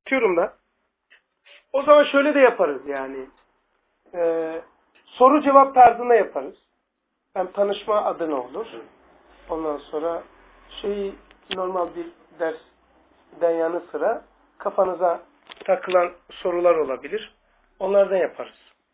Diyorum da. O zaman şöyle de yaparız yani. Soru cevap tarzında yaparız. Hem tanışma adına olur. Ondan sonra normal bir dersten yanı sıra kafanıza takılan sorular olabilir. Onlardan yaparız.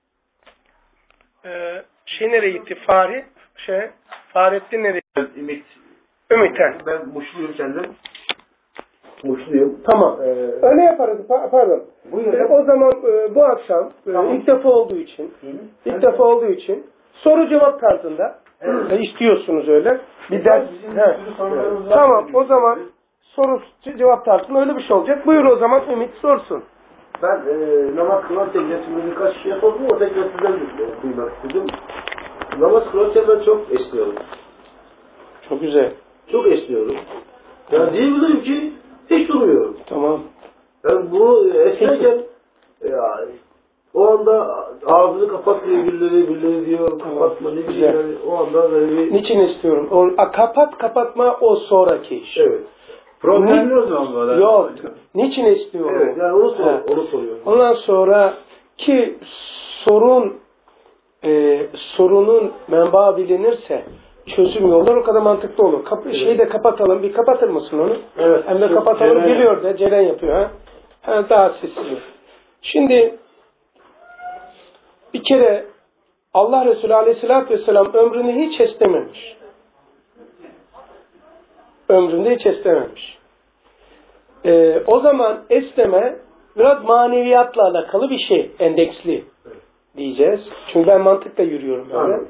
Nereye gitti? Fahrettin nereye gitti? Ümit'ten. Ben Muşluyum kendim. Muşluyum. Tamam. Öyle yaparız. Pardon. O zaman bu akşam tamam. ilk defa olduğu için soru cevap tarzında istiyorsunuz öyle. Bir ders. Tamam. O zaman soru cevap tarzında öyle bir şey olacak. Buyur o zaman Ümit sorsun. Ben namaz kılan teknesinde birkaç şey sordum. O teknesinden duymak istedim. Namaz kılarken ben çok esniyorum. Çok güzel. Çok esniyorum. Yani diyebilirim ki hiç durmuyorum. Tamam. Yani bunu esnerken o anda ağzını kapatmıyor birileri diyor. Tamam. Kapatma ne bileyim yani o anda böyle bir... Niçin istiyorum? Kapatma o sonraki iş. Evet. Problemli o zaman böyle. Yok. Niçin istiyorum? Evet yani onu soruyorum. Ondan sonra ki sorunun menbaı bilinirse çözüm yolları o kadar mantıklı olur. Şeyi de kapatalım. Bir kapatır mısın onu? Evet. Hem de kapatalım. Biliyor da Ceren yapıyor. Daha sessiz. Şimdi bir kere Allah Resulü Aleyhisselatü Vesselam ömrünü hiç esnememiş. O zaman esneme biraz maneviyatla alakalı bir şey. Endeksli diyeceğiz. Çünkü ben mantıkla yürüyorum böyle.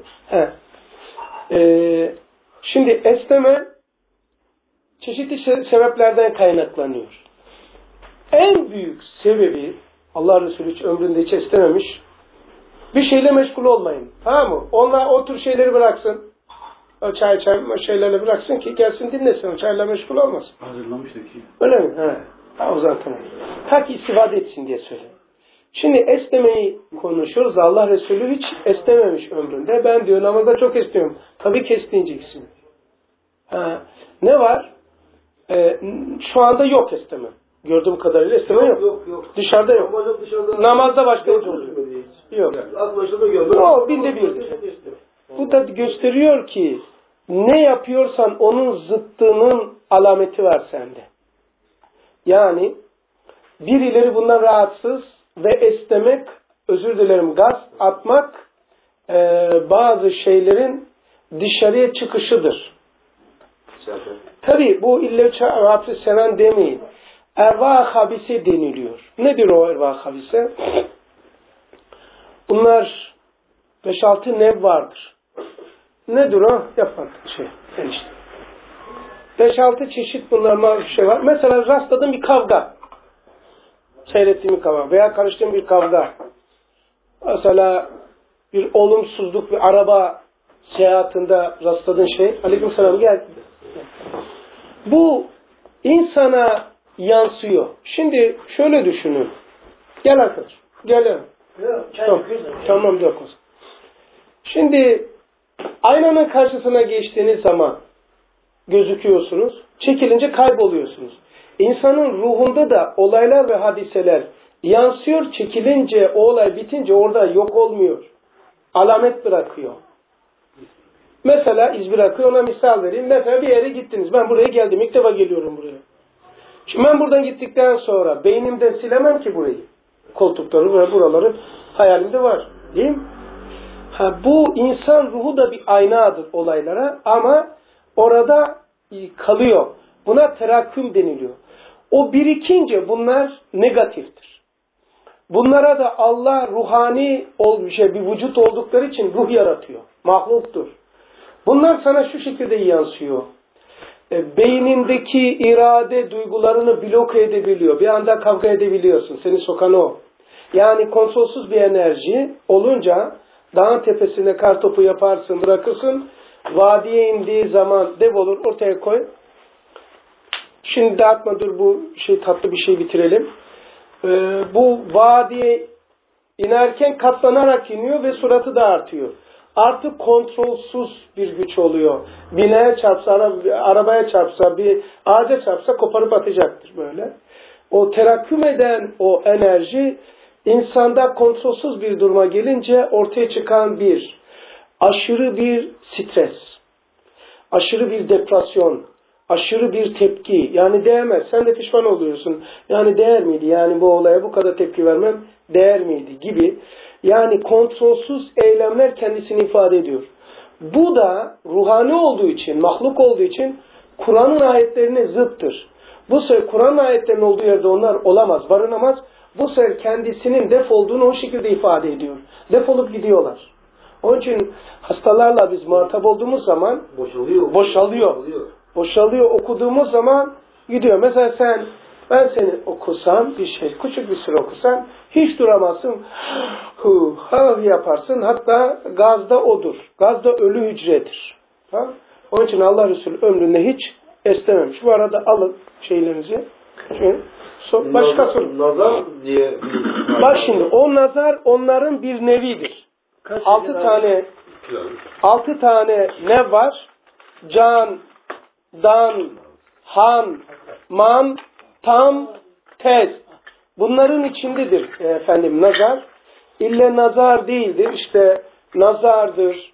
Şimdi esneme çeşitli sebeplerden kaynaklanıyor. En büyük sebebi Allah Resulü hiç ömründe hiç esnememiş. Bir şeyle meşgul olmayın. Tamam mı? Onlar o tür şeyleri bıraksın. O çay şeylerle bıraksın ki gelsin dinlesin. O çayla meşgul olmasın. Hazırlamıştık ki. Öyle mi? O zaman tamam. Ta ki istifade etsin diye söyle. Şimdi esnemeyi konuşuyoruz. Allah Resulü hiç esnememiş ömründe. Ben diyor namazda çok esniyorum. Tabii ki esneyeceksin. Ne var? Şu anda yok esneme. Gördüğüm kadarıyla esneme yok. Yok. Dışarıda yok. Namazda başlayıcı oluyor. Yok. O binde birdir. Bu da gösteriyor ki ne yapıyorsan onun zıttının alameti var sende. Yani birileri bundan rahatsız ve esnemek, gaz atmak bazı şeylerin dışarıya çıkışıdır. Tabi bu illa seven demeyin. Erva habise deniliyor. Nedir o erva habise? Bunlar 5-6 nev vardır. Nedir o? Yapmak enişte. 5-6 çeşit bunlar bir şey var. Mesela rastladığım bir kavga. Seyrettiğim bir kavga veya karıştığım bir kavga. Mesela bir olumsuzluk, bir araba seyahatinde rastladığın şey. Aleykümselam gel. Bu insana yansıyor. Şimdi şöyle düşünün. Gel arkadaş. Gel. Tamam yok. Şimdi aynanın karşısına geçtiğiniz zaman gözüküyorsunuz. Çekilince kayboluyorsunuz. İnsanın ruhunda da olaylar ve hadiseler yansıyor. Çekilince o olay bitince orada yok olmuyor. Alamet bırakıyor. Mesela iz bırakıyor. Ona misal vereyim. Mesela bir yere gittiniz. Ben buraya geldim. İlk defa geliyorum buraya. Şimdi ben buradan gittikten sonra beynimden silemem ki burayı. Koltukları ve buraları hayalimde var. Değil mi? Bu insan ruhu da bir aynadır olaylara ama orada kalıyor. Buna terakküm deniliyor. O birikince bunlar negatiftir. Bunlara da Allah ruhani bir vücut oldukları için ruh yaratıyor. Mahluktur. Bunlar sana şu şekilde yansıyor. Beynindeki irade duygularını bloke edebiliyor. Bir anda kavga edebiliyorsun. Seni sokan o. Yani kontrolsüz bir enerji olunca dağın tepesine kartopu yaparsın, bırakırsın. Vadiye indiği zaman dev olur, ortaya koy. Şimdi dağıtma dur bu tatlı bir şey bitirelim. Bu vadiye inerken katlanarak iniyor ve suratı da artıyor. Artık kontrolsüz bir güç oluyor. Binaya çarpsa, arabaya çarpsa, bir ağaca çarpsa koparıp atacaktır böyle. O terakküm eden o enerji insanda kontrolsüz bir duruma gelince ortaya çıkan aşırı bir stres, aşırı bir depresyon, aşırı bir tepki. Yani değmez. Sen de pişman oluyorsun. Yani değer miydi? Yani bu olaya bu kadar tepki vermem değer miydi? Gibi. Yani kontrolsüz eylemler kendisini ifade ediyor. Bu da ruhani olduğu için, mahluk olduğu için Kur'an'ın ayetlerine zıttır. Bu sefer Kur'an ayetlerinin olduğu yerde onlar olamaz, barınamaz. Bu sefer kendisinin def olduğunu o şekilde ifade ediyor. Defolup gidiyorlar. Onun için hastalarla biz muhatap olduğumuz zaman boşalıyor. Okuduğumuz zaman gidiyor. Mesela ben seni okusam, küçük bir süre okusam hiç duramazsın. Yaparsın. Hatta gazda odur. Gazda ölü hücredir. Tamam? Onun için Allah Resulü ömründe hiç esnememiş. Bu arada alın şeylerinizi. Başka soru. Nazar diye Bak şimdi o nazar onların bir nevidir. 6 tane ne var? Can, dan, han, man, tam, tez. Bunların içindedir efendim nazar. İlle nazar değildir. İşte nazardır.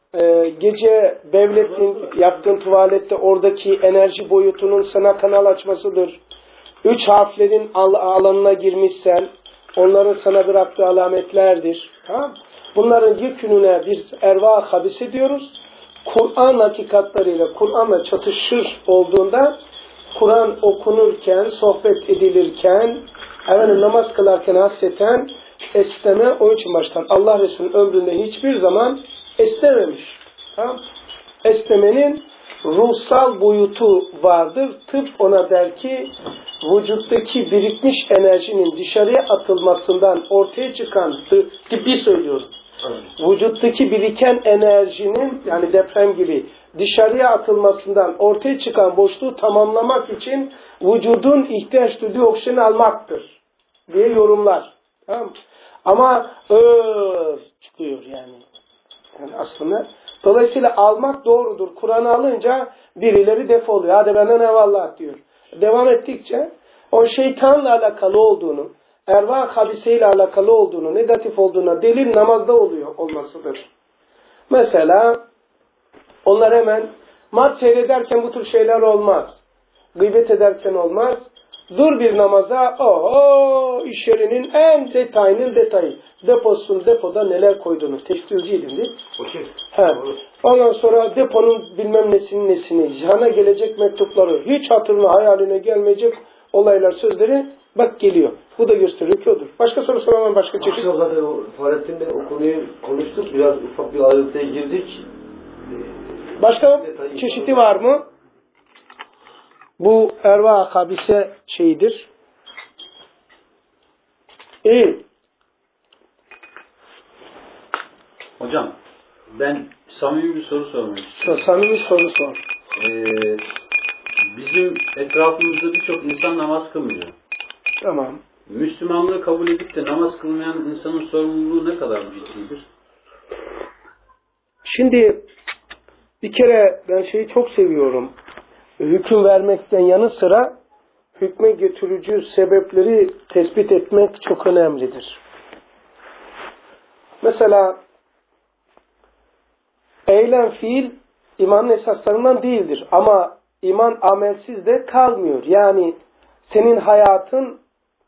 Gece bevlettin, yaptığın tuvalette oradaki enerji boyutunun sana kanal açmasıdır. 3 harflerin alanına girmişsen onların sana bıraktığı alametlerdir. Tamam? Bunların yükününe bir erva habisi diyoruz. Kur'an hakikatleriyle, Kur'an'la çatışır olduğunda Kur'an okunurken, sohbet edilirken, namaz kılarken hasreten esneme, o için baştan Allah Resulü'nün ömründe hiçbir zaman esnememiş. Tamam? Esnemenin ruhsal boyutu vardır. Tıp ona der ki vücuttaki birikmiş enerjinin dışarıya atılmasından ortaya çıkan tıbbi söylüyorum. Vücuttaki biriken enerjinin yani deprem gibi dışarıya atılmasından ortaya çıkan boşluğu tamamlamak için vücudun ihtiyaç duyduğu oksijeni almaktır diye yorumlar. Tamam. Ama çıkıyor yani aslında. Dolayısıyla almak doğrudur. Kur'an'ı alınca birileri defoluyor. Hadi benden eyvallah diyor. Devam ettikçe o şeytanla alakalı olduğunu, ervah habiseyle alakalı olduğunu, negatif olduğuna delil namazda olmasıdır. Mesela onlar hemen maç seyrederken bu tür şeyler olmaz. Gıybet ederken olmaz. Dur bir namaza, iş yerinin en detayı. Depoda neler koyduğunu. Tekstilciydin değil mi? Ondan sonra deponun bilmem nesini, cihana gelecek mektupları, hiç hatırına hayaline gelmeyecek olaylar, sözleri bak geliyor. Bu da gösteriyor ki odur. Başka soru soramam, başka çeşit. Akşam zaten Fahrettin'le o konuyu konuştuk. Biraz ufak bir ayrıntıya girdik. Başka çeşidi var mı? Bu erva habise şeyidir. İyi. Hocam ben samimi bir soru sormak istiyorum. Samimi soru sor. Bizim etrafımızda birçok insan namaz kılmıyor. Tamam. Müslümanlığı kabul edip de namaz kılmayan insanın sorumluluğu ne kadar ciddidir? Şimdi bir kere ben şeyi çok seviyorum. Hüküm vermekten yanı sıra hükme götürücü sebepleri tespit etmek çok önemlidir. Mesela eylem, fiil imanın esaslarından değildir. Ama iman amelsiz de kalmıyor. Yani senin hayatın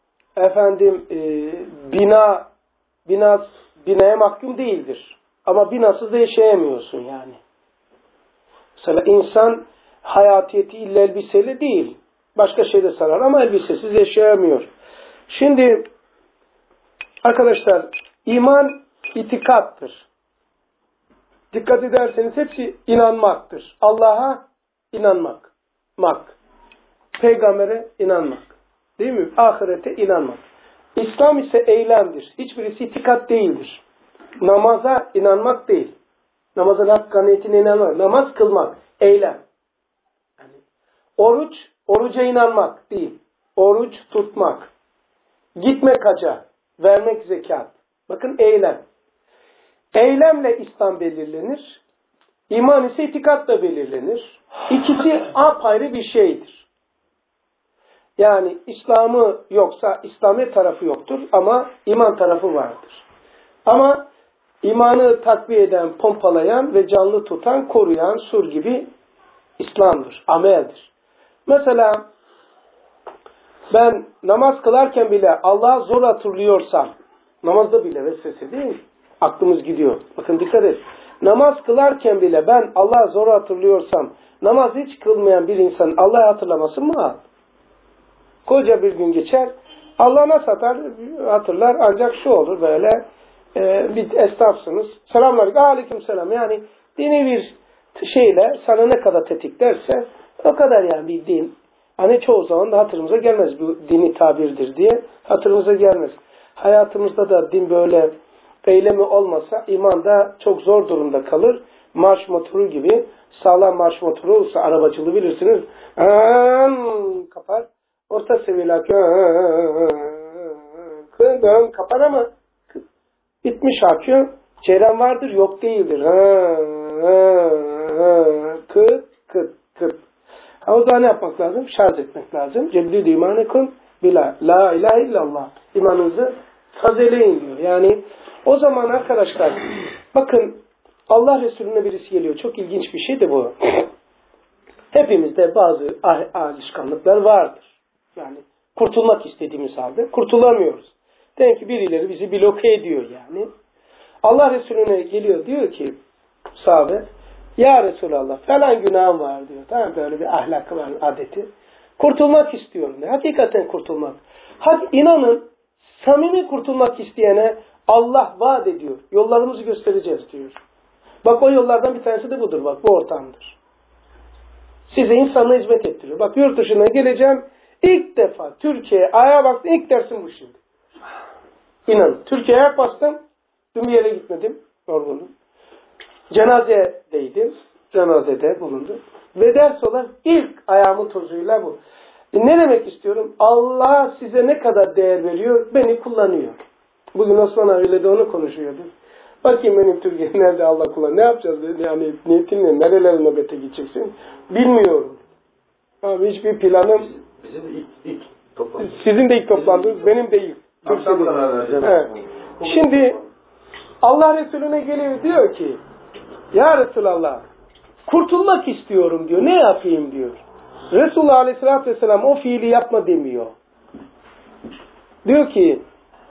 binaya mahkum değildir. Ama binasız da yaşayamıyorsun yani. Mesela insan hayatiyeti illa elbiseyle değil. Başka şeyde sarar ama elbisesiz yaşayamıyor. Şimdi arkadaşlar iman itikattır. Dikkat ederseniz hepsi inanmaktır. Allah'a inanmak. Peygambere inanmak. Değil mi? Ahirete inanmak. İslam ise eylemdir. Hiçbirisi itikat değildir. Namaza inanmak değil. Namazın hakkaniyetine inanmak. Namaz kılmak. Eylem. Yani oruca inanmak değil. Oruç tutmak. Gitmek hacca. Vermek zekat. Bakın eylem. Eylemle İslam belirlenir. İman ise itikatla belirlenir. İkisi apayrı bir şeydir. Yani İslam'ı yoksa İslami tarafı yoktur ama iman tarafı vardır. Ama imanı takviye eden, pompalayan ve canlı tutan, koruyan sur gibi İslam'dır, ameldir. Mesela ben namaz kılarken bile Allah'ı zor hatırlıyorsam, namazda bile vesvese değil mi? Aklımız gidiyor. Bakın dikkat et. Namaz kılarken bile ben Allah'ı zor hatırlıyorsam, namaz hiç kılmayan bir insan Allah'ı hatırlaması mı? Koca bir gün geçer, Allah nasıl hatırlar ancak şu olur böyle, bir esnafsınız. Selamünaleyküm, aleykümselam. Yani dini bir şeyle sana ne kadar tetiklerse o kadar yani bir din. Hani çoğu zaman da hatırımıza gelmez. Bu dini tabirdir diye hatırımıza gelmez. Hayatımızda da din böyle eylemi olmasa iman da çok zor durumda kalır. Marş motoru gibi, sağlam marş motoru olsa arabacılığı bilirsiniz. Kapar. Orta seviyeler kapar ama bitmiş akıyor. Çeyrem vardır, yok değildir. Kıt kıt kıt. O zaman ne yapmak lazım? Şarj etmek lazım. Ceddid imanekun bila la ilahe illallah. İmanınızı tazeleyin diyor. Yani o zaman arkadaşlar bakın Allah Resulüne birisi geliyor. Çok ilginç bir şey de bu. Hepimizde bazı alışkanlıklar vardır. Yani kurtulmak istediğimiz halde kurtulamıyoruz. Demek ki birileri bizi bloke ediyor yani. Allah Resulüne geliyor diyor ki sahabe, ya Resulallah falan günahım var diyor. Tamam, böyle bir ahlakı var, adeti. Kurtulmak istiyorum diyor. Hakikaten kurtulmak. İnanın samimi kurtulmak isteyene Allah vaat ediyor. Yollarımızı göstereceğiz diyor. Bak o yollardan bir tanesi de budur bak, bu ortamdır. Size insanla hizmet ettiriyor. Bak yurt dışına geleceğim. İlk defa Türkiye'ye ayağa baktım. İlk dersim bu şimdi. İnanın. Türkiye'ye ayak bastım. Dün bir yere gitmedim. Yorgunum. Cenazedeydim. Cenazede bulundum. Ve ders olarak ilk ayağımın tozuyla bu. Ne demek istiyorum? Allah size ne kadar değer veriyor? Beni kullanıyor. Bugün Osman abiyle de onu konuşuyorduk. Bakayım benim Türkiye nerede Allah kullanıyor. Ne yapacağız dedi. Yani niyetinle nerelere nöbete gideceksin? Bilmiyorum. Abi hiçbir planım. Bizim de ilk toplantı. Sizin de ilk toplantınız. Benim de ilk. Evet. Şimdi Allah Resulüne geliyor diyor ki ya Resulallah kurtulmak istiyorum diyor. Ne yapayım diyor. Resulullah Aleyhisselatü Vesselam o fiili yapma demiyor. Diyor ki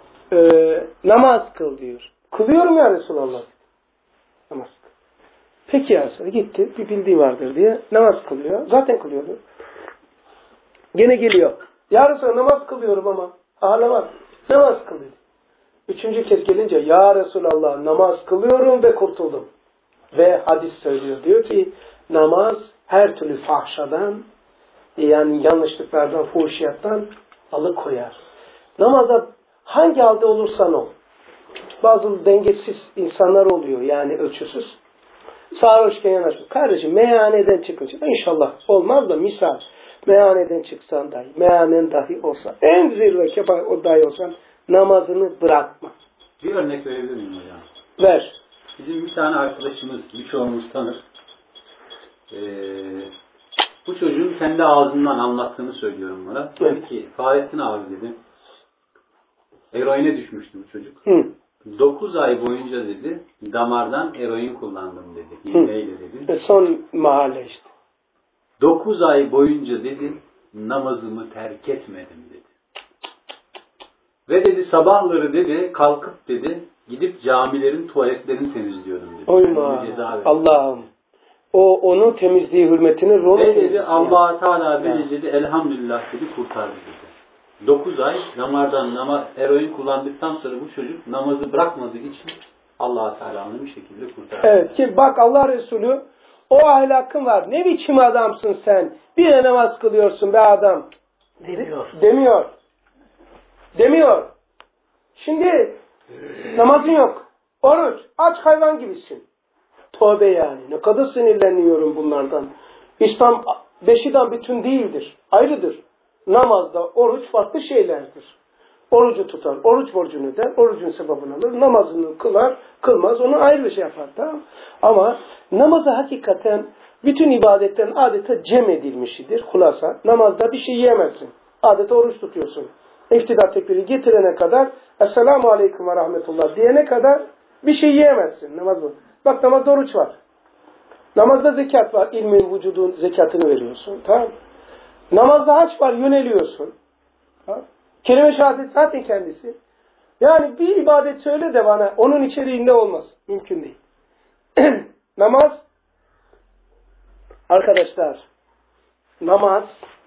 namaz kıl diyor. Kılıyorum ya Resulallah. Namaz kıl. Peki ya sonra gitti. Bir bildiği vardır diye namaz kılıyor. Zaten kılıyordu. Gene geliyor. Ya Resulallah namaz kılıyorum ama. Ağlamaz. Namaz kılıyor. Üçüncü kez gelince ya Resulallah namaz kılıyorum ve kurtuldum. Ve hadis söylüyor. Diyor ki namaz her türlü fahşadan, yani yanlışlıklardan, fuhşiyattan alıkoyar. Namaza hangi halde olursan ol. Bazı dengesiz insanlar oluyor yani ölçüsüz. Sarhoşken yanaşmış. Kardeşim meyhaneden çıkınca inşallah olmaz da misal meyhaneden çıksan dahi, meyhanen dahi olsa, en zirve kebap o dahi olsan namazını bırakma. Bir örnek verebilir miyim hocam? Ver. Bizim bir tane arkadaşımız, birçoğumuz tanır. Bu çocuğun kendi ağzından anlattığını söylüyorum bana. Evet. Dedi ki, Fahrettin abi dedi, eroine düşmüştü bu çocuk. 9 ay boyunca dedi, damardan eroin kullandım dedi. İğneyle dedi. Son mahalle işte. 9 ay boyunca dedi, namazımı terk etmedim dedi. Ve dedi sabahları dedi, kalkıp dedi, gidip camilerin tuvaletlerini temizliyordum dedi. Oyma. Allah'ım. O onun temizliği hürmetine rol ve dedi Allah Teala beni dedi elhamdülillah dedi kurtardı dedi. 9 ay damardan eroin kullandıktan sonra bu çocuk namazı bırakmadığı için Allah Teala onu bir şekilde kurtardı. Evet ki bak Allah Resulü o ahlakın var. Ne biçim adamsın sen? Bir de namaz kılıyorsun be adam. Demiyor. Şimdi namazın yok. Oruç. Aç hayvan gibisin. Tövbe yani. Ne kadar sinirleniyorum bunlardan. İslam beşiden bütün değildir. Ayrıdır. Namazda oruç farklı şeylerdir. Orucu tutar. Oruç borcunu öder. Orucun sevabını alır. Namazını kılar. Kılmaz. Onu ayrı bir şey yapar. Tamam. Ama namazı hakikaten bütün ibadetten adeta cem edilmişidir. Hulasa. Namazda bir şey yiyemezsin. Adeta oruç tutuyorsun. İftida tekbiri getirene kadar Esselamu Aleyküm ve Rahmetullah diyene kadar bir şey yiyemezsin namazda. Bak namazda oruç var. Namazda zekat var. İlmin vücudun zekatını veriyorsun. Tamam. Namazda hac var. Yöneliyorsun. Tamam. Kelime-i şehadet zaten kendisi. Yani bir ibadet söyle de bana onun içeriğinde olmaz. Mümkün değil. Namaz arkadaşlar namaz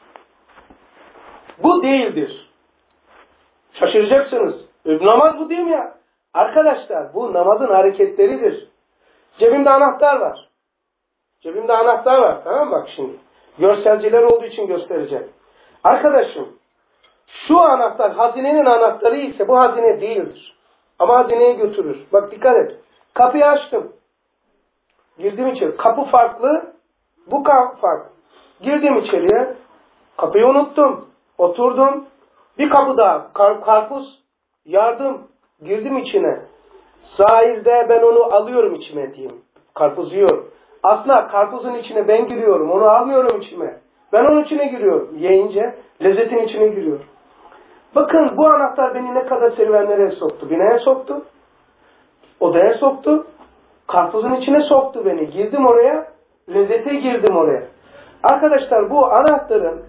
bu değildir. Şaşıracaksınız. Namaz bu değil mi ya? Arkadaşlar bu namazın hareketleridir. Cebimde anahtar var. Cebimde anahtar var. Tamam mı? Bak şimdi. Görselciler olduğu için göstereceğim. Arkadaşım şu anahtar hazinenin anahtarı ise bu hazine değildir. Ama hazineye götürür. Bak dikkat et. Kapıyı açtım. Girdim içeri. Kapı farklı. Bu kapı farklı. Girdim içeriye. Kapıyı unuttum. Oturdum. Bir kapı daha. Karpuz. Yardım. Girdim içine. Sahilde ben onu alıyorum içime diyeyim. Karpuz yiyorum. Aslında karpuzun içine ben giriyorum. Onu almıyorum içime. Ben onun içine giriyorum. Yiyince lezzetin içine giriyorum. Bakın bu anahtar beni ne kadar serüvenlere soktu. Binaya soktu. Odaya soktu. Karpuzun içine soktu beni. Girdim oraya. Lezzete girdim oraya. Arkadaşlar bu anahtarın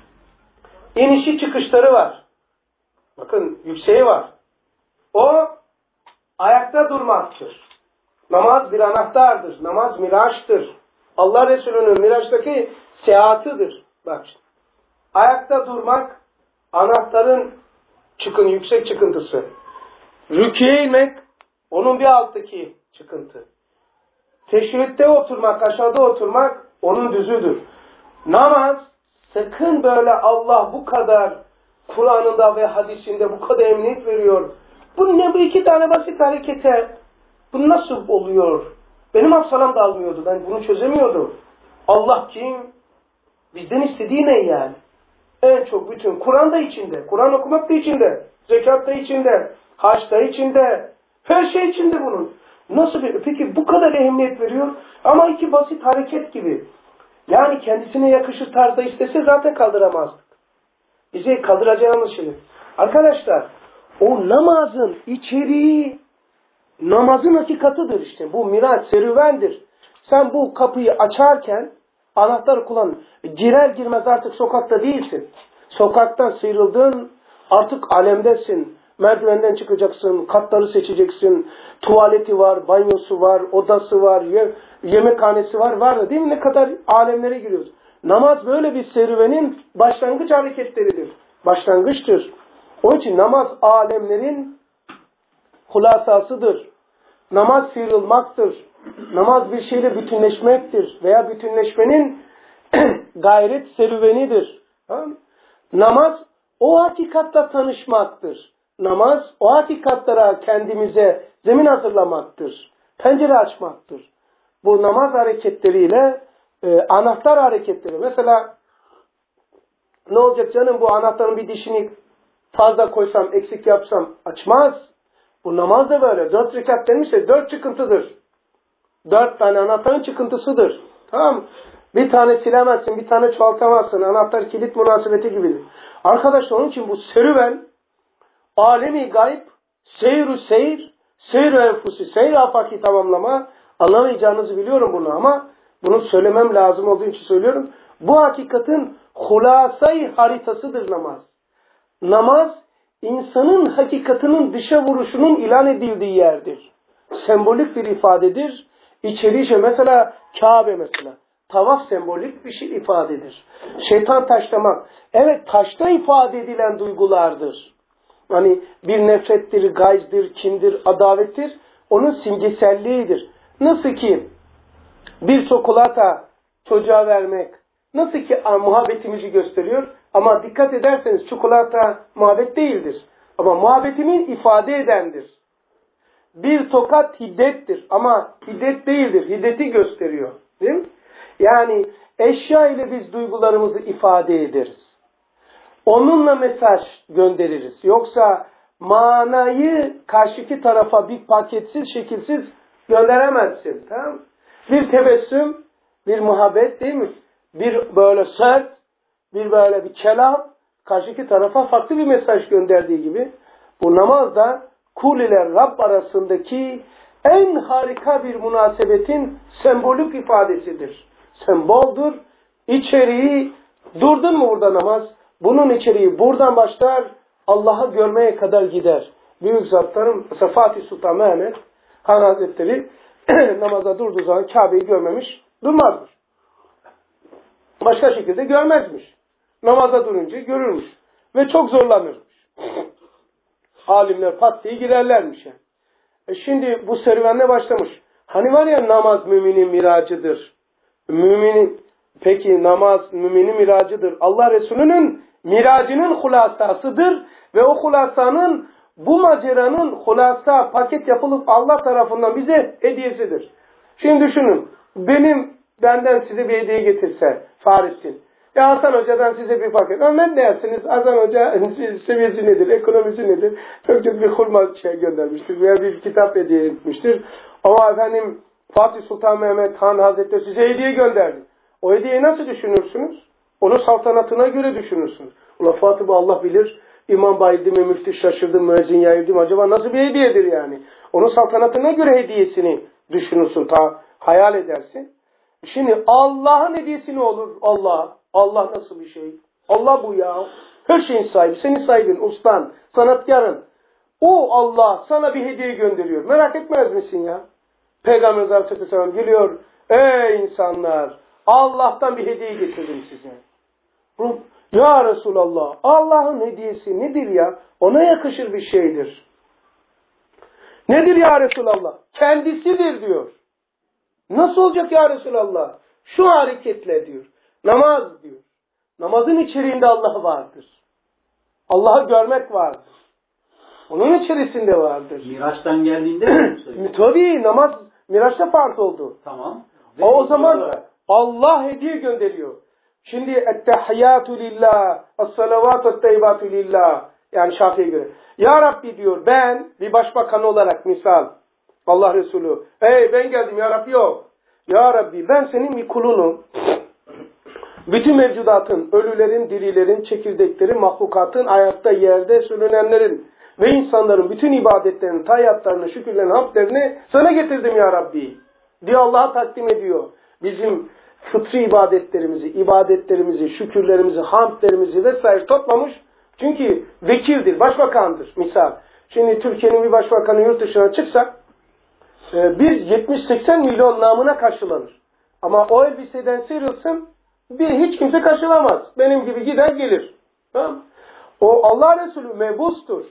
inişi çıkışları var. Bakın yükseği var. O ayakta durmaktır. Namaz bir anahtardır. Namaz miraçtır. Allah Resulü'nün miraçtaki seyahatıdır. Bak şimdi. Ayakta durmak anahtarın yüksek çıkıntısı. Rüküye inmek onun bir alttaki çıkıntı. Teşehhütte oturmak, aşağıda oturmak onun düzüdür. Namaz sakın böyle Allah bu kadar Kur'an'ında ve hadisinde bu kadar emniyet veriyor. Bu ne bu iki tane basit harekete? Bu nasıl oluyor? Benim hafsalam da almıyordu. Ben bunu çözemiyordum. Allah kim? Bizden istediği ne yani? En çok bütün Kur'an da içinde. Kur'an okumak da içinde. Zekat da içinde. Hac da içinde. Her şey içinde bunun. Nasıl bir? Peki bu kadar ehemmiyet veriyor. Ama iki basit hareket gibi. Yani kendisine yakışır tarzda istese zaten kaldıramazdık. Bize kaldıracağımız şey. Arkadaşlar o namazın içeriği namazın hakikatıdır işte. Bu miraç, serüvendir. Sen bu kapıyı açarken anahtarı kullan. Girer girmez artık sokakta değilsin. Sokaktan sıyrıldın. Artık alemdesin. Merdivenden çıkacaksın. Katları seçeceksin. Tuvaleti var, banyosu var, odası var, yemekhanesi var. Var da değil mi? Ne kadar alemlere giriyoruz. Namaz böyle bir serüvenin başlangıç hareketleridir. Başlangıçtır. Onun için namaz alemlerin hulasasıdır. Namaz sıyrılmaktır. Namaz bir şeyle bütünleşmektir. Veya bütünleşmenin gayret serüvenidir. Tamam? Namaz o hakikatla tanışmaktır. Namaz o hakikatlara kendimize zemin hazırlamaktır. Pencere açmaktır. Bu namaz hareketleriyle anahtar hareketleri. Mesela ne olacak canım bu anahtarın bir dişini fazla koysam, eksik yapsam açmaz. Bu namaz da böyle. 4 rekat demişse 4 çıkıntıdır. 4 tane anahtarın çıkıntısıdır. Tamam. Bir tane silemezsin, bir tane çoğaltamazsın. Anahtar kilit münasebeti gibidir. Arkadaşlar onun için bu serüven alemi gayb, seyru seyir, seyru enfusi, seyru afaki tamamlama anlamayacağınızı biliyorum bunu ama bunu söylemem lazım olduğu için söylüyorum. Bu hakikatin hulasayı haritasıdır namaz. Namaz insanın hakikatinin dışa vuruşunun ilan edildiği yerdir. Sembolik bir ifadedir. İçeriği mesela Kabe mesela. Tavaf sembolik bir şey ifadedir. Şeytan taşlamak. Evet taşta ifade edilen duygulardır. Hani bir nefrettir, gayzdir, kindir, adavettir. Onun simgeselliğidir. Nasıl ki bir çikolata çocuğa vermek nasıl ki muhabbetimizi gösteriyor ama dikkat ederseniz çikolata muhabbet değildir. Ama muhabbetimin ifade edendir. Bir tokat hiddettir ama hiddet değildir. Hiddeti gösteriyor. Değil mi? Yani eşya ile biz duygularımızı ifade ederiz. Onunla mesaj göndeririz. Yoksa manayı karşıki tarafa bir paketsiz, şekilsiz gönderemezsin. Tamam? Bir tebessüm, bir muhabbet değil mi? Bir böyle sert, bir böyle bir kelam, karşıki tarafa farklı bir mesaj gönderdiği gibi bu namaz da kul ile Rab arasındaki en harika bir münasebetin sembolik ifadesidir. Semboldur. İçeriği, durdun mu burada namaz? Bunun içeriği buradan başlar, Allah'ı görmeye kadar gider. Büyük zatlarım, mesela Fatih Sultan Mehmet Han Hazretleri namaza durduğu zaman Kabe'yi görmemiş, durmazmış. Başka şekilde görmezmiş. Namaza durunca görürmüş. Ve çok zorlanırmış. Alimler pat diye girerlermiş yani. Şimdi bu serüvenle başlamış. Hani var ya namaz müminin miracıdır. Peki namaz müminin miracıdır. Allah Resulü'nün miracının hulasasıdır. Ve o hulasanın bu maceranın hulasa paket yapılıp Allah tarafından bize hediyesidir. Şimdi düşünün. Benden size bir hediye getirse Faris'in. Ya Hasan Hoca'dan size bir paket. Ne dersiniz? Hasan Hoca seviyesi nedir? Ekonomisi nedir? Çok bir hurma göndermiştir. Veya bir kitap hediye etmiştir. Ama efendim Fatih Sultan Mehmet Han Hazretleri size hediye gönderdi. O hediyeyi nasıl düşünürsünüz? Onun saltanatına göre düşünürsünüz. Ulan Fatih bu Allah bilir. İmam bayıldı mı, müftü şaşırdı, müezzin yayıldı mı? Acaba nasıl bir hediyedir yani? Onun saltanatına göre hediyesini düşünürsün. Hayal edersin. Şimdi Allah'ın hediyesi ne olur? Allah nasıl bir şey? Allah bu ya. Her şeyin sahibi. Senin sahibin, ustan, sanatkarın. O Allah sana bir hediye gönderiyor. Merak etmez misin ya? Peygamber Aleyhisselam geliyor. Ey insanlar! Allah'tan bir hediye getirdim size. Ya Resulallah! Allah'ın hediyesi nedir ya? Ona yakışır bir şeydir. Nedir ya Resulallah? Kendisidir diyor. Nasıl olacak ya Resulallah? Şu hareketle diyor. Namaz diyor. Namazın içeriğinde Allah vardır. Allah'ı görmek vardır. Onun içerisinde vardır. Miraç'tan geldiğinde mi? Tabii namaz Miraç'ta fark oldu. Tamam. O zaman Allah hediye gönderiyor. Şimdi ettehiyyatü lillah, es-salavatü teyyibatu lillah. Yani Şafii'ye göre. Ya Rabbi diyor ben bir başbakan olarak misal Allah Resulü. Hey ben geldim ya Rabbi yok. Ya Rabbi ben senin bir kulunum. Bütün mevcudatın, ölülerin, dirilerin, çekirdeklerin, mahlukatın, ayakta, yerde sürünenlerin ve insanların bütün ibadetlerini, tayyatlarını, şükürlerini, hamdlerini sana getirdim ya Rabbi diye Allah'a takdim ediyor. Bizim fıtri ibadetlerimizi, şükürlerimizi, hamdlerimizi vesaire toplamış. Çünkü vekildir, başbakandır misal. Şimdi Türkiye'nin bir başbakanı yurt dışına çıksa bir 70-80 milyon namına karşılanır. Ama o elbiseden sıyrılsın hiç kimse karşılamaz. Benim gibi gider gelir. Tamam. O Allah Resulü mebustur.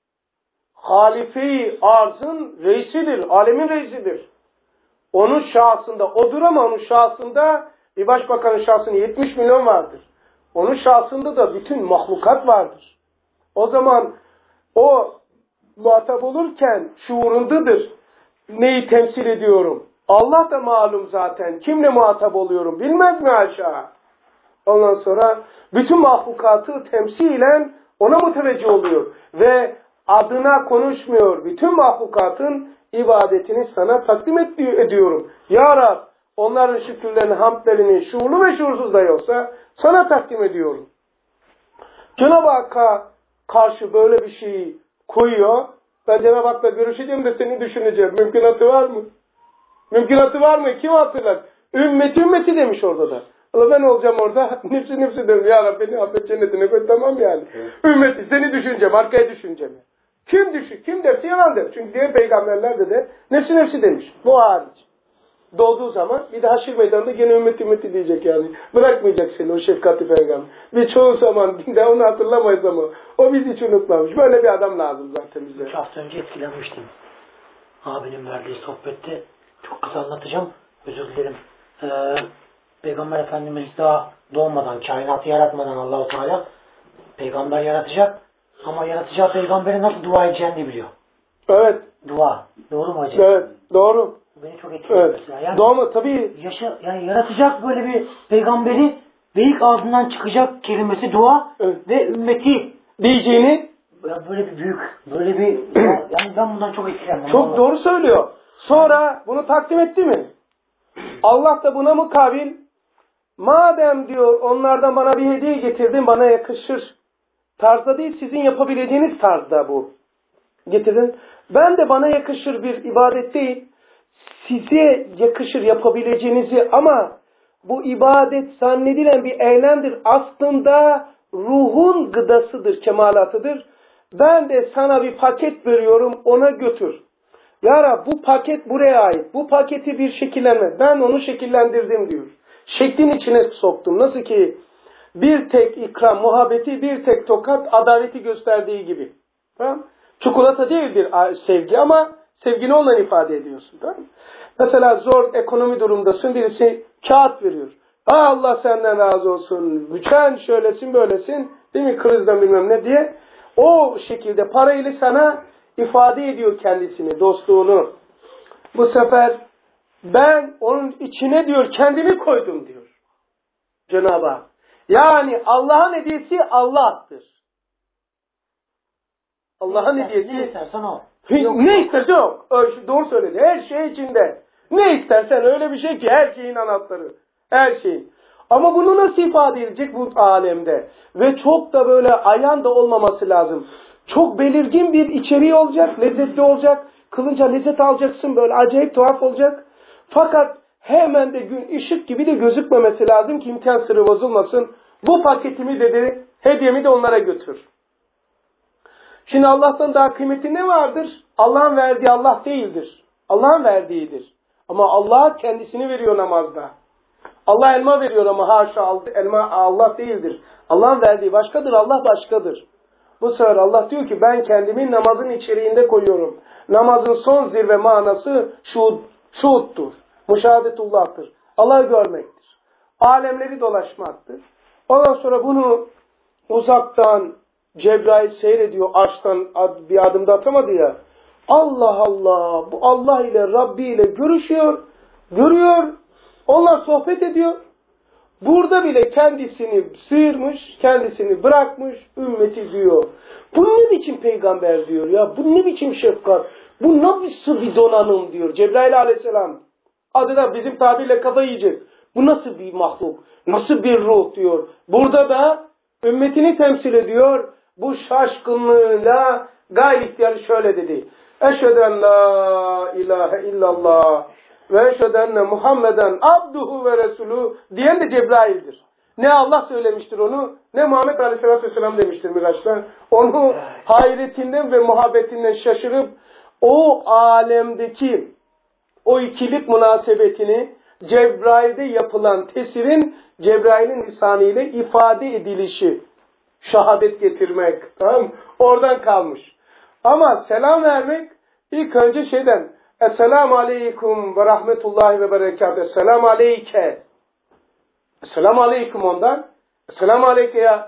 Halife-i arzın reisidir. Alemin reisidir. Onun şahsında odur ama onun şahsında bir başbakanın şahsında 70 milyon vardır. Onun şahsında da bütün mahlukat vardır. O zaman o muhatap olurken şuurundadır. Neyi temsil ediyorum? Allah da malum zaten. Kimle muhatap oluyorum? Bilmez mi aşağı? Ondan sonra bütün mahlukatı temsilen ona müteveccih oluyor. Ve adına konuşmuyor. Bütün mahlukatın ibadetini sana takdim ediyorum. Ya Rab, onların şükürlerini, hamdlerini şuurlu ve şuursuz da yoksa sana takdim ediyorum. Cenab-ı Hakk'a karşı böyle bir şeyi koyuyor. Ben Cenab-ı Hak'la görüşeceğim de seni düşüneceğim. Mümkünatı var mı? Mümkünatı var mı? Kim hatırlar? Ümmeti demiş orada da. Allah ben olacağım orada. Nefsi derim. Ya Rabbi beni affet cennetine koy. Tamam yani. Evet. Ümmeti seni düşüneceğim. Arkaya düşüneceğim. Kim derse yalan der. Çünkü diğer peygamberler de nefsi demiş. Bu hariç. Doğduğu zaman bir de haşir meydanında gene ümmeti diyecek yani. Bırakmayacak seni o şefkatli peygamber. Ve çoğu zaman de onu hatırlamayız ama o bizi hiç unutmamış. Böyle bir adam lazım zaten bize. 3 hafta önce etkilenmiştim. Abinin verdiği sohbette çok kısa anlatacağım. Özür dilerim. Peygamber Efendimiz daha doğmadan, kainatı yaratmadan Allah-u Teala peygamber yaratacak. Ama yaratacağı peygambere nasıl dua edeceğini biliyor. Evet. Dua. Doğru mu hocam? Evet. Doğru. Beni çok etkiledi evet. mesela. Yani, doğru tabii. Yani yaratacak böyle bir peygamberi ve ilk ağzından çıkacak kelimesi dua evet. Ve ümmeti diyeceğini böyle bir büyük, böyle bir yani ben bundan çok etkilendim. Çok Allah. Doğru söylüyor. Sonra bunu takdim etti mi? Allah da buna mukabil madem diyor onlardan bana bir hediye getirdin bana yakışır. tarzda değil, sizin yapabileceğiniz tarzda bu. Getirin. Ben de bana yakışır bir ibadet değil, size yakışır yapabileceğinizi, ama bu ibadet zannedilen bir eylemdir. Aslında ruhun gıdasıdır, kemalatıdır. Ben de sana bir paket veriyorum, ona götür. Ya Rab, bu paket buraya ait. Bu paketi bir şekillenme. Ben onu şekillendirdim diyor. Şeklin içine soktum. Nasıl ki bir tek ikram, muhabbeti, bir tek tokat, adaleti gösterdiği gibi. Tamam? Çikolata değildir sevgi, ama sevgini onunla ifade ediyorsun. Tamam? Mesela zor ekonomi durumdasın, birisi kağıt veriyor. Allah senden razı olsun, sen şöylesin böylesin, değil mi, krizden bilmem ne diye. O şekilde parayla sana ifade ediyor kendisini, dostluğunu. Bu sefer ben onun içine diyor kendimi koydum diyor Cenab-ı Hak. Yani Allah'ın hediyesi Allah'tır. Allah'ın hediyesi. Ne istersen o. Ne istersen o. Doğru söyledi. Her şey içinde. Ne istersen, öyle bir şey ki her şeyin anahtarı. Her şeyin. Ama bunu nasıl ifade edecek bu alemde? Ve çok da böyle ayan da olmaması lazım. Çok belirgin bir içeriği olacak, lezzetli olacak. Kılınca lezzet alacaksın, böyle acayip tuhaf olacak. Fakat hemen de gün ışık gibi de gözükmemesi lazım ki imkan sırrı bozulmasın. Bu paketimi dedi, hediyemi de onlara götür. Şimdi Allah'tan daha kıymetli ne vardır? Allah'ın verdiği Allah değildir. Allah'ın verdiğidir. Ama Allah kendisini veriyor namazda. Allah elma veriyor ama haşa elma Allah değildir. Allah'ın verdiği başkadır, Allah başkadır. Bu sefer Allah diyor ki ben kendimi namazın içeriğinde koyuyorum. Namazın son zirve manası şuhuttur. Müşahedetullah'tır. Allah'ı görmektir. Alemleri dolaşmaktır. Ondan sonra bunu uzaktan Cebrail seyrediyor, arştan bir adımda atamadı ya. Allah Allah, bu Allah ile Rabbi ile görüşüyor, görüyor, onunla sohbet ediyor. Burada bile kendisini sıyırmış, kendisini bırakmış, ümmeti diyor. Bu ne biçim peygamber diyor ya, bu ne biçim şefkat, bu nasıl bir donanım diyor Cebrail aleyhisselam. Adı da bizim tabirle kafa yiyecek. Bu nasıl bir mahluk, nasıl bir ruh diyor. Burada da ümmetini temsil ediyor. Bu şaşkınlığıyla gayri ihtiyarı şöyle dedi. Eşhedü en la ilahe illallah ve eşhedü enne Muhammeden abduhu ve resulü diyen de Cebrail'dir. Ne Allah söylemiştir onu, ne Muhammed Aleyhisselatü Vesselam demiştir Miraç'ta. Onu hayretinden ve muhabbetinden şaşırıp o alemdeki o ikilik münasebetini Cebrail'de yapılan tesirin Cebrail'in lisanıyla ifade edilişi, şehadet getirmek, tamam, oradan kalmış. Ama selam vermek ilk önce şeyden, Esselamu Aleyküm ve Rahmetullahi ve Berekatuhu, Esselamu Aleyke, Esselamu Aleyküm ondan, Esselamu Aleyke ya.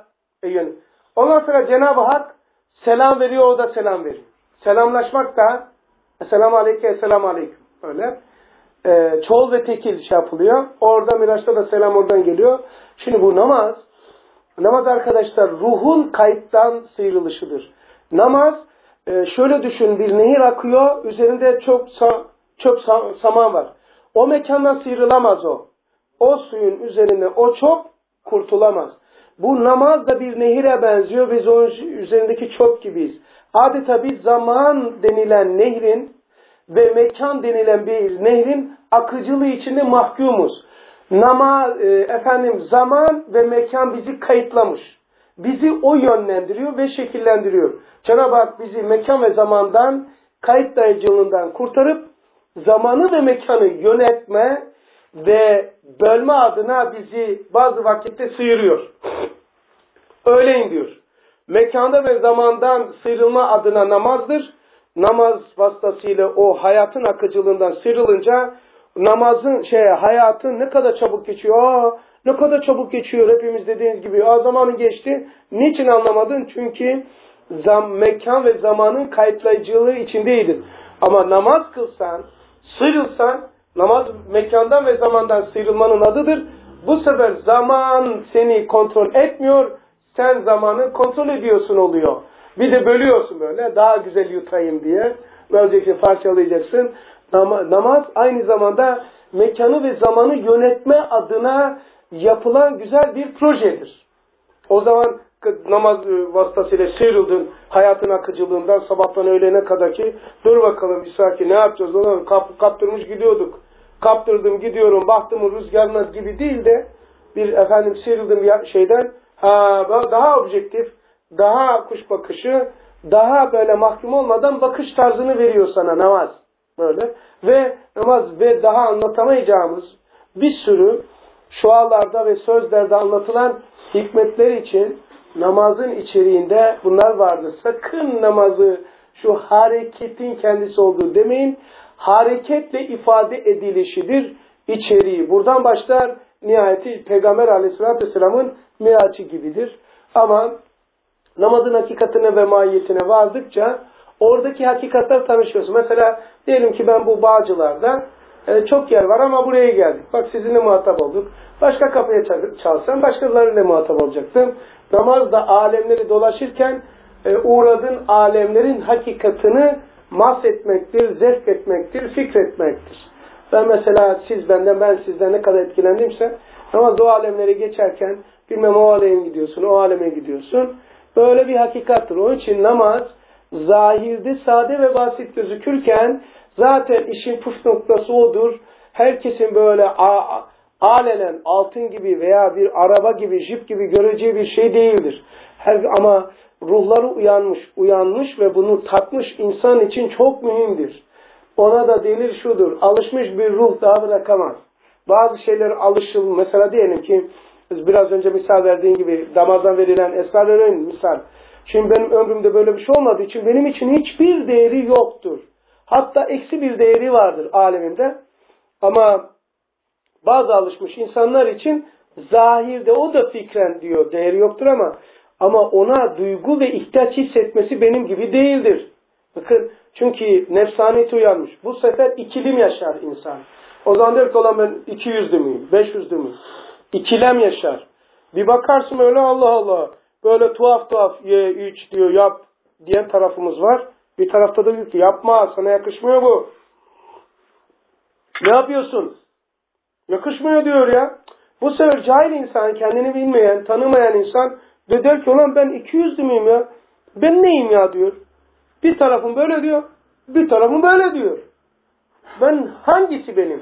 Ondan sonra Cenab-ı Hak selam veriyor, o da selam veriyor. Selamlaşmak da Esselamu Aleyke, Esselamu Aleyküm. Öyle. Çoğul ve tekil şey yapılıyor. Orada Miraç'ta da selam oradan geliyor. Şimdi bu namaz arkadaşlar ruhun kayıttan sıyrılışıdır. Namaz şöyle düşün, bir nehir akıyor, üzerinde çok saman var. O mekandan sıyrılamaz o. O suyun üzerine o çok kurtulamaz. Bu namaz da bir nehire benziyor. Biz onun üzerindeki çöp gibiyiz. Adeta bir zaman denilen nehrin ve mekan denilen bir nehrin akıcılığı içinde mahkumuz. Zaman ve mekan bizi kayıtlamış. Bizi o yönlendiriyor ve şekillendiriyor. Cenab-ı Hak bizi mekan ve zamandan, kayıt dayıcılığından kurtarıp zamanı ve mekanı yönetme ve bölme adına bizi bazı vakitte sıyırıyor. Öyleyin diyor. Mekanda ve zamandan sıyrılma adına namazdır. Namaz vasıtasıyla o hayatın akıcılığından sıyrılınca hayatın ne kadar çabuk geçiyor. Ne kadar çabuk geçiyor hepimiz dediğiniz gibi. Zamanı geçti. Niçin anlamadın? Çünkü mekan ve zamanın kayıtlayıcılığı içindeydin. Ama namaz kılsan, sıyrılsan, namaz mekandan ve zamandan sıyrılmanın adıdır. Bu sefer zaman seni kontrol etmiyor. Sen zamanı kontrol ediyorsun oluyor. Bir de bölüyorsun böyle. Daha güzel yutayım diye. Böylece parçalayacaksın. Namaz aynı zamanda mekanı ve zamanı yönetme adına yapılan güzel bir projedir. O zaman namaz vasıtasıyla sıyrıldın hayatın akıcılığından sabahtan öğlene kadar ki dur bakalım bir sakin ne yapacağız onu kaptırmış gidiyorduk. Kaptırdım gidiyorum baktım rüzgarına gibi değil de bir efendim sıyrıldım bir şeyden daha objektif, daha kuş bakışı, daha böyle mahkum olmadan bakış tarzını veriyor sana namaz. Böyle. Ve namaz ve daha anlatamayacağımız bir sürü şualarda ve sözlerde anlatılan hikmetler için namazın içeriğinde bunlar vardır. Sakın namazı şu hareketin kendisi olduğu demeyin. Hareketle ifade edilişidir içeriği. Buradan başlar nihayeti Peygamber Aleyhisselatü Vesselam'ın miracı gibidir. Ama namazın hakikatine ve mahiyetine vardıkça oradaki hakikatler tanışıyorsun. Mesela diyelim ki ben bu Bağcılar'da çok yer var ama buraya geldik. Bak sizinle muhatap olduk. Başka kapıya çalsam başkalarıyla muhatap olacaktım. Namazda alemleri dolaşırken uğradığın alemlerin hakikatini mahsetmektir, zevk etmektir, fikretmektir. Ben mesela siz benden, ben sizden ne kadar etkilendimse namazda o alemleri geçerken bilmem o aleme gidiyorsun, o aleme gidiyorsun. Böyle bir hakikattır. Onun için namaz zahirde sade ve basit gözükürken zaten işin püf noktası odur. Herkesin böyle alenen altın gibi veya bir araba gibi, jip gibi göreceği bir şey değildir. Ama ruhları uyanmış ve bunu tatmış insan için çok mühimdir. Ona da delil şudur. Alışmış bir ruh daha bırakamaz. Bazı şeyler mesela diyelim ki biraz önce misal verdiğin gibi damardan verilen esrarlerin misal. Şimdi benim ömrümde böyle bir şey olmadığı için benim için hiçbir değeri yoktur. Hatta eksi bir değeri vardır alemimde. Ama bazı alışmış insanlar için zahirde o da fikren diyor değeri yoktur ama ona duygu ve ihtiyaç hissetmesi benim gibi değildir. Bakın çünkü nefsaniyeti uyanmış. Bu sefer ikilim yaşar insan. O zaman der ki olan ben 200'lü müyüm, 500'lü müyüm? İkilem yaşar. Bir bakarsın öyle Allah Allah. Böyle tuhaf ye, iç diyor, yap diyen tarafımız var. Bir tarafta da diyor ki yapma, sana yakışmıyor bu. Ne yapıyorsun? Yakışmıyor diyor ya. Bu sefer cahil insan, kendini bilmeyen, tanımayan insan ve der ki ulan ben 200'lü müyüm ya? Ben neyim ya diyor. Bir tarafım böyle diyor, bir tarafım böyle diyor. Ben hangisi benim?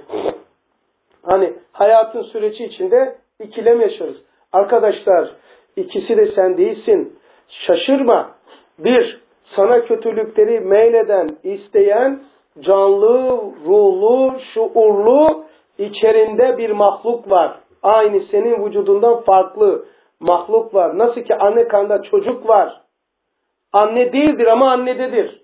Hani hayatın süreci içinde ikilem yaşarız. Arkadaşlar ikisi de sen değilsin. Şaşırma. Bir, sana kötülükleri meyleden, isteyen, canlı, ruhlu, şuurlu, içerinde bir mahluk var. Aynı senin vücudundan farklı mahluk var. Nasıl ki anne karnında çocuk var. Anne değildir ama annededir.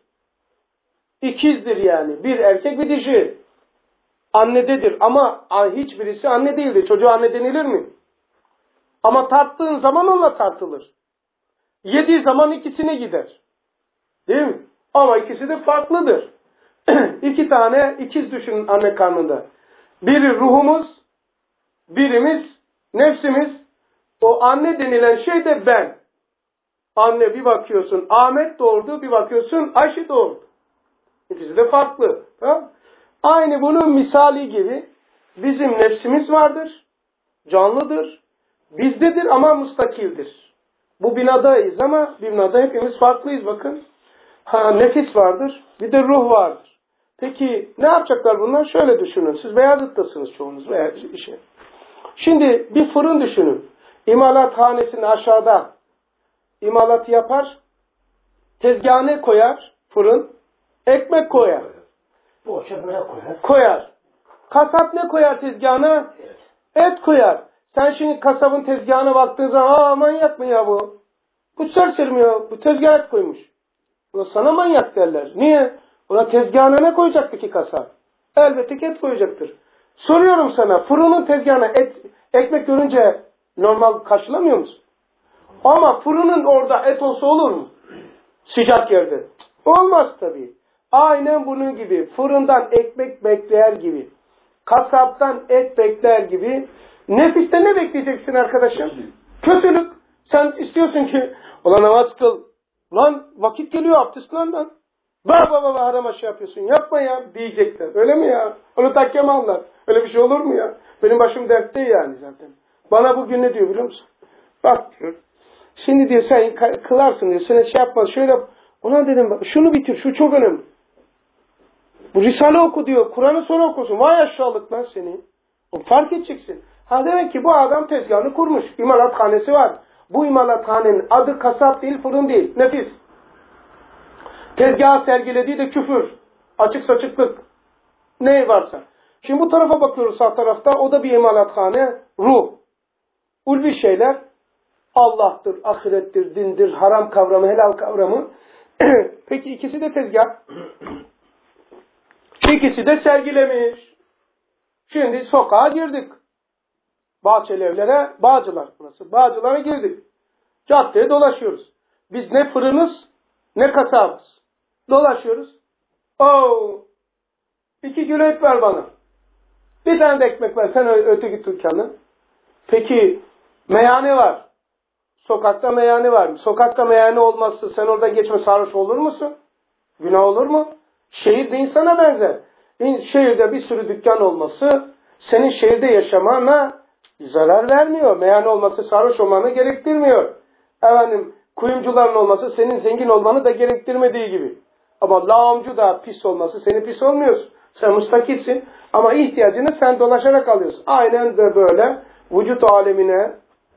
İkizdir yani. Bir erkek bir dişi. Annededir ama hiçbirisi anne değildir. Çocuğa anne denilir mi? Ama tarttığın zaman onunla tartılır. Yediği zaman ikisine gider. Değil mi? Ama ikisi de farklıdır. İki tane ikiz düşünün anne karnında. Biri ruhumuz, birimiz nefsimiz. O anne denilen şey de ben. Anne bir bakıyorsun Ahmet doğurdu, bir bakıyorsun Ayşe doğurdu. İkisi de farklı. Tamam? Aynı bunun misali gibi bizim nefsimiz vardır, canlıdır, bizdedir ama müstakildir. Bu binadayız ama bir binada hepimiz farklıyız bakın. Nefis vardır, bir de ruh vardır. Peki ne yapacaklar bunlar? Şöyle düşünün. Siz Beyazıt'tasınız çoğunuz veya işe. Şimdi bir fırın düşünün. İmalathanesinin aşağıda imalatı yapar, tezgahına koyar fırın, ekmek koyar. Boşa böyle koyar. Koyar. Kasap ne koyar tezgahına? Et koyar. Sen şimdi kasabın tezgahına baktığın zaman manyak mı ya bu? Bu serseri mi ya? Bu tezgah et koymuş. Ulan sana manyak derler. Niye? Ulan tezgahına ne koyacaktı ki kasap? Elbette ki et koyacaktır. Soruyorum sana fırının tezgahına ekmek görünce normal karşılamıyor musun? Ama fırının orada et olsa olur mu? Sıcak yerde. Olmaz tabii. Aynen bunun gibi. Fırından ekmek bekler gibi. Kasaptan et bekler gibi. Nefiste ne bekleyeceksin arkadaşım? Kötülük. Sen istiyorsun ki ulan namaz kıl. Lan vakit geliyor abdestlen lan. Baba harama şey yapıyorsun. Yapma ya diyecekler. Öyle mi ya? Onu takkeme anlar. Öyle bir şey olur mu ya? Benim başım dertte yani zaten. Bana bugün ne diyor biliyor musun? Bak diyor. Şimdi diyor sen kılarsın diyor. Sen şey yapmaz. Şöyle ona dedim şunu bitir. Şu çok önemli. Bu Risale oku diyor. Kur'an'ı sonra okusun. Vay aşağılık lan seni. O fark edeceksin. Ha demek ki bu adam tezgahını kurmuş. İmalathanesi var. Bu imalathanenin adı kasap değil, fırın değil. Nefis. Tezgahı sergilediği de küfür. Açık saçıklık. Ne varsa. Şimdi bu tarafa bakıyoruz sağ tarafta. O da bir imalathane. Ruh. Ulvi şeyler. Allah'tır, ahirettir, dindir, haram kavramı, helal kavramı. Peki ikisi de tezgah. İkisi de sergilemiş. Şimdi sokağa girdik. Bahçeli evlere, Bağcılar burası. Bağcılara girdik. Caddeye dolaşıyoruz. Biz ne fırınız, ne kasabız. Dolaşıyoruz. Oo, 2 kilo et ver bana. Bir tane de ekmek ver. Sen öteki dükkanı. Peki meyhane var. Sokakta meyhane var. Sokakta meyhane olmazsa sen oradan geçme sarhoş olur musun? Günah olur mu? Şehirde insana benzer. Şehirde bir sürü dükkan olması senin şehirde yaşamana zarar vermiyor. Meyhane olması sarhoş olmanı gerektirmiyor. Efendim kuyumcuların olması senin zengin olmanı da gerektirmediği gibi. Ama lağımcı da pis olması seni pis olmuyorsun. Sen müstakilsin ama ihtiyacını sen dolaşarak alıyorsun. Aynen de böyle vücut alemine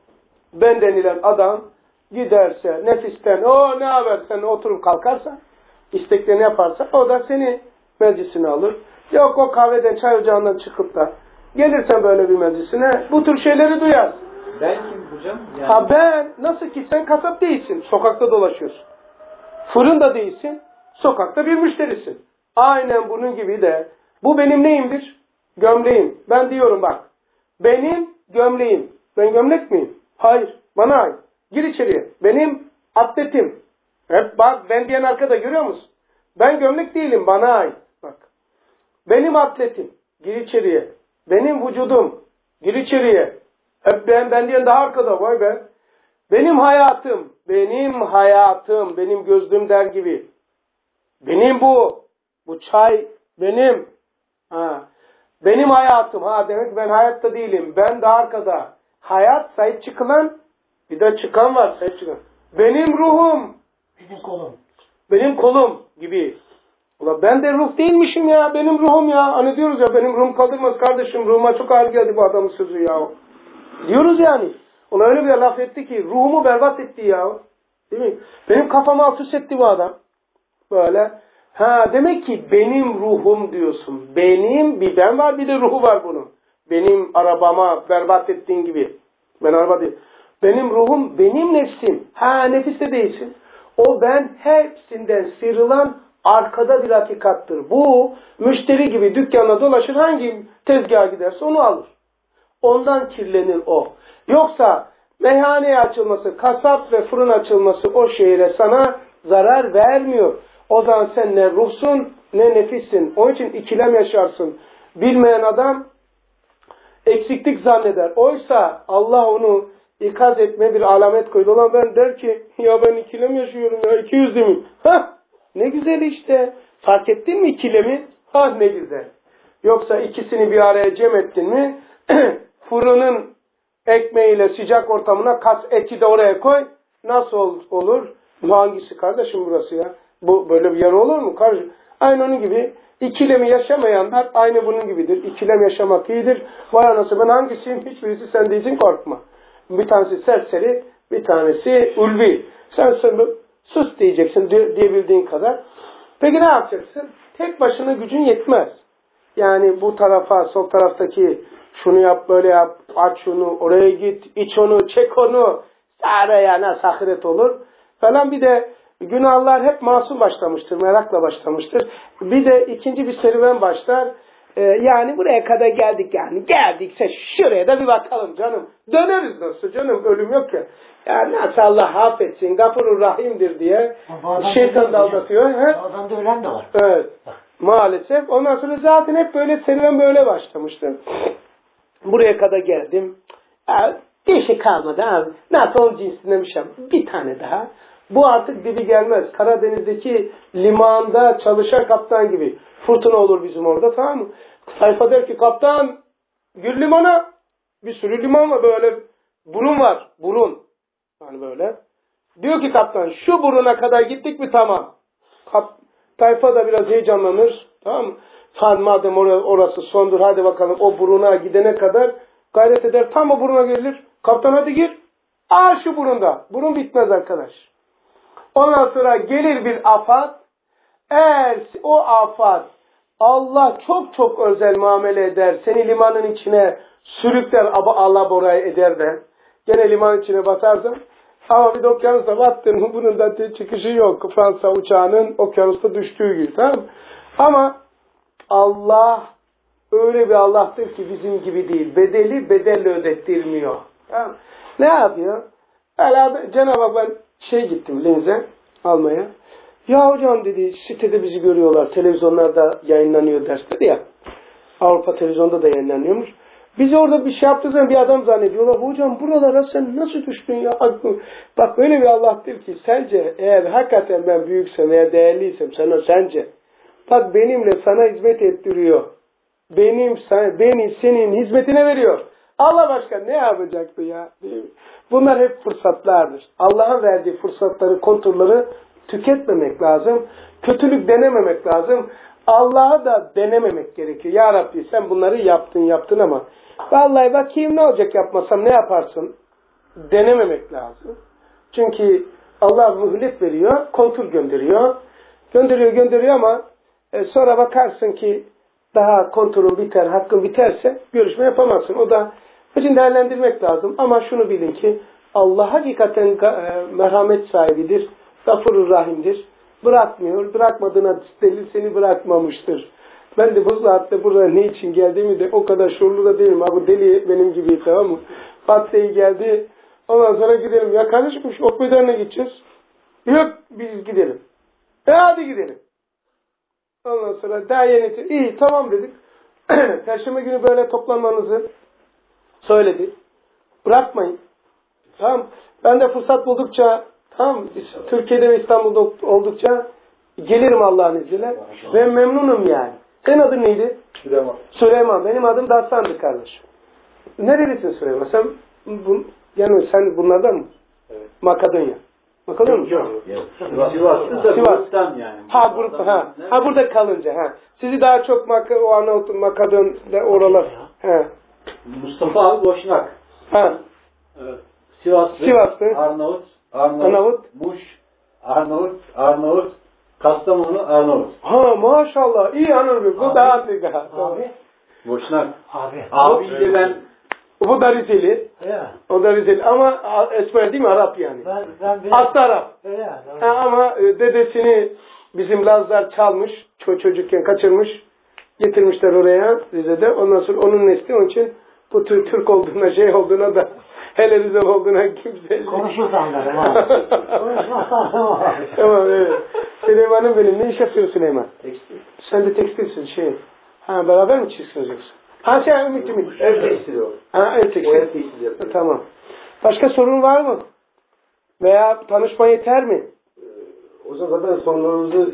ben denilen adam giderse nefisten o ne haber sen oturup kalkarsa isteklerini yaparsa o da seni meclisine alır. Yok o kahveden çay ocağından çıkıp da gelirsen böyle bir meclisine bu tür şeyleri duyar. Ben kim hocam? Yani... Ha ben nasıl ki sen kasap değilsin. Sokakta dolaşıyorsun. Fırın da değilsin. Sokakta bir müşterisin. Aynen bunun gibi de bu benim neyimdir? Gömleğim. Ben diyorum bak. Benim gömleğim. Ben gömlek miyim? Hayır. Bana ait. Gir içeriye. Benim atletim. Hep bak ben diyen arkada görüyor musun? Ben gömlek değilim. Bana ait. Bak. Benim atletim. Gir içeriye. Benim vücudum. Gir içeriye. Hep ben diyen daha arkada. Vay be. Benim hayatım. Benim hayatım. Benim gözlüğüm der gibi. Benim bu. Bu çay benim. Ha. Benim hayatım. Ha demek ben hayatta değilim. Ben de arkada. Hayat sahip çıkılan bir de çıkan var sahip çıkan. Benim ruhum. Benim kolum. Benim kolum gibi. Ulan ben de ruh değilmişim ya. Benim ruhum ya. Hani diyoruz ya benim ruhum kaldırmaz kardeşim. Ruhuma çok ağır geldi bu adamın sözü ya. Diyoruz yani. Ona öyle bir laf etti ki ruhumu berbat etti ya. Değil mi? Benim kafamı alt üst etti bu adam. Böyle. Ha demek ki benim ruhum diyorsun. Benim bir ben var bir de ruhu var bunun. Benim arabama berbat ettiğin gibi. Ben araba değil. Benim ruhum benim nefsim. Ha nefis de değilsin. O ben hepsinden sıyrılan arkada bir hakikattır. Bu müşteri gibi dükkana dolaşır hangi tezgaha giderse onu alır. Ondan kirlenir o. Yoksa meyhaneye açılması, kasap ve fırın açılması o şehire sana zarar vermiyor. O zaman sen ne ruhsun ne nefissin. Onun için ikilem yaşarsın. Bilmeyen adam eksiklik zanneder. Oysa Allah onu ikaz etmeye bir alamet koydu. Olan ben der ki ya ben ikilem yaşıyorum ya 200 miyim? Hah ne güzel işte. Fark ettin mi ikilemi? Ha ne güzel. Yoksa ikisini bir araya cem ettin mi fırının ekmeğiyle sıcak ortamına kas eti de oraya koy. Nasıl olur? Hangisi kardeşim burası ya? Bu böyle bir yer olur mu? Kardeşim. Aynı onun gibi ikilemi yaşamayanlar aynı bunun gibidir. İkilem yaşamak iyidir. Vay anası ben hangisiyim? Hiçbirisi sen değilsin korkma. Bir tanesi serseri, bir tanesi ulvi. Sen sus diyeceksin diyebildiğin kadar. Peki ne yapacaksın? Tek başına gücün yetmez. Yani bu tarafa, sol taraftaki şunu yap, böyle yap, aç şunu, oraya git, iç onu, çek onu. Araya nasıl ahiret olur? Falan bir de günahlar hep masum başlamıştır, merakla başlamıştır. Bir de ikinci bir serüven başlar. Yani buraya kadar geldik yani. Geldikse şuraya da bir bakalım canım. Döneriz nasıl canım, ölüm yok ya. Yani nasıl Allah affetsin, Gafurur Rahim'dir diye şeytan da aldatıyor. Bazen de ölen de var. Evet. Maalesef. Ondan sonra zaten hep böyle serüven böyle başlamıştır. Buraya kadar geldim. Bir şey kalmadı abi. Nasıl onun cinsinden bir şey. Bir tane daha. Bu artık dibi gelmez. Karadeniz'deki limanda çalışan kaptan gibi. Fırtına olur bizim orada, tamam mı? Sayfa der ki kaptan gir limana. Bir sürü liman var böyle. Burun var. Burun. Yani böyle. Diyor ki kaptan şu buruna kadar gittik mi tamam. Tayfa da biraz heyecanlanır. Tamam mı? Madem orası sondur hadi bakalım o buruna gidene kadar gayret eder. Tam o buruna gelir. Kaptan hadi gir. Şu burunda. Burun bitmez arkadaş. Ondan sonra gelir bir afat. Eğer o afat Allah çok çok özel muamele eder. Seni limanın içine sürükler. Allah borayı eder de. Gene limanın içine batarsın. Ama bir de okyanusta battın. Bunun da çıkışı yok. Fransa uçağının okyanusta düştüğü gibi. Tamam mı? Ama Allah öyle bir Allah'tır ki bizim gibi değil. Bedeli bedelle ödettirmiyor. Tamam mı? Ne yapıyor? Cenab-ı Hak ben gittim Linz'e almaya. Ya hocam dedi sitede bizi görüyorlar. Televizyonlarda yayınlanıyor dersleri ya. Avrupa televizyonda da yayınlanıyormuş. Bizi orada bir şey yaptığı zaman bir adam zannediyorlar. Hocam buralara sen nasıl düştün ya? Bak böyle bir Allah'tır ki sence eğer hakikaten ben büyüksem veya değerliysem sana sence bak benimle sana hizmet ettiriyor. Beni senin hizmetine veriyor. Allah başka ne yapacaktı ya? Bunlar hep fırsatlardır. Allah'ın verdiği fırsatları, konturları tüketmemek lazım. Kötülük denememek lazım. Allah'a da denememek gerekiyor. Ya Rabbi sen bunları yaptın ama vallahi bakayım ne olacak yapmasam ne yaparsın? Denememek lazım. Çünkü Allah mühlet veriyor, kontur gönderiyor. Gönderiyor ama sonra bakarsın ki daha konturun biter, hakkın biterse görüşme yapamazsın. O da için değerlendirmek lazım. Ama şunu bilin ki Allah hakikaten merhamet sahibidir. Gafurur Rahim'dir. Bırakmıyor. Bırakmadığına delil seni bırakmamıştır. Ben de bu saatte burada ne için geldiğimi de o kadar şuurlu da değilim. Bu deli benim gibi tamam mı? Fatih'e geldi. Ondan sonra gidelim. Ya kardeşim şu ok meydanına gideceğiz. Yok biz gidelim. Hadi gidelim. Ondan sonra daha yeni iyi tamam dedik. Perşembe günü böyle toplanmanızı söyledi. Bırakmayın. Tamam. Ben de fırsat buldukça tamam Türkiye'de ve İstanbul'da oldukça gelirim Allah'ın izniyle. Ve memnunum yani. Senin adın neydi? Süleyman. Süleyman. Benim adım da Hasan'dı kardeşim. Nerelisin Süleyman? Yani sen bunlardan mı? Evet. Makedonya. Makedonya mı? Yok. Sivas'tan yani. Burada kalınca. Sizi daha çok Makedon'da oralar. Mustafa abi Boşnak. Evet. Sivaslı. Arnavut. Muş. Arnavut. Kastamonu, Arnavut. Maşallah. İyi Arnavut. Bu daha büyük. Abi. Boşnak. Abi ben. Bu da Rizeli. O da Rizeli. Ama esmer değil mi? Arap yani. Aslı Arap. Ama dedesini bizim Lazlar çalmış. Çocukken kaçırmış. Getirmişler oraya Rize'de. Ondan sonra onun nesli onun için bu Türk olduğuna olduğuna da hele Rize olduğuna kimse... Konuşursan derim ha. Tamam evet. Süleyman'ın benim. Ne iş yapıyor Süleyman? Tekstil. Sen de tekstilsin beraber mi çizsiniz yoksa? Ümit. Ev tekstili o. Ev tekstili yapıyor. Tamam. Başka sorun var mı? Veya tanışma yeter mi? O zaman zaten sorularımızı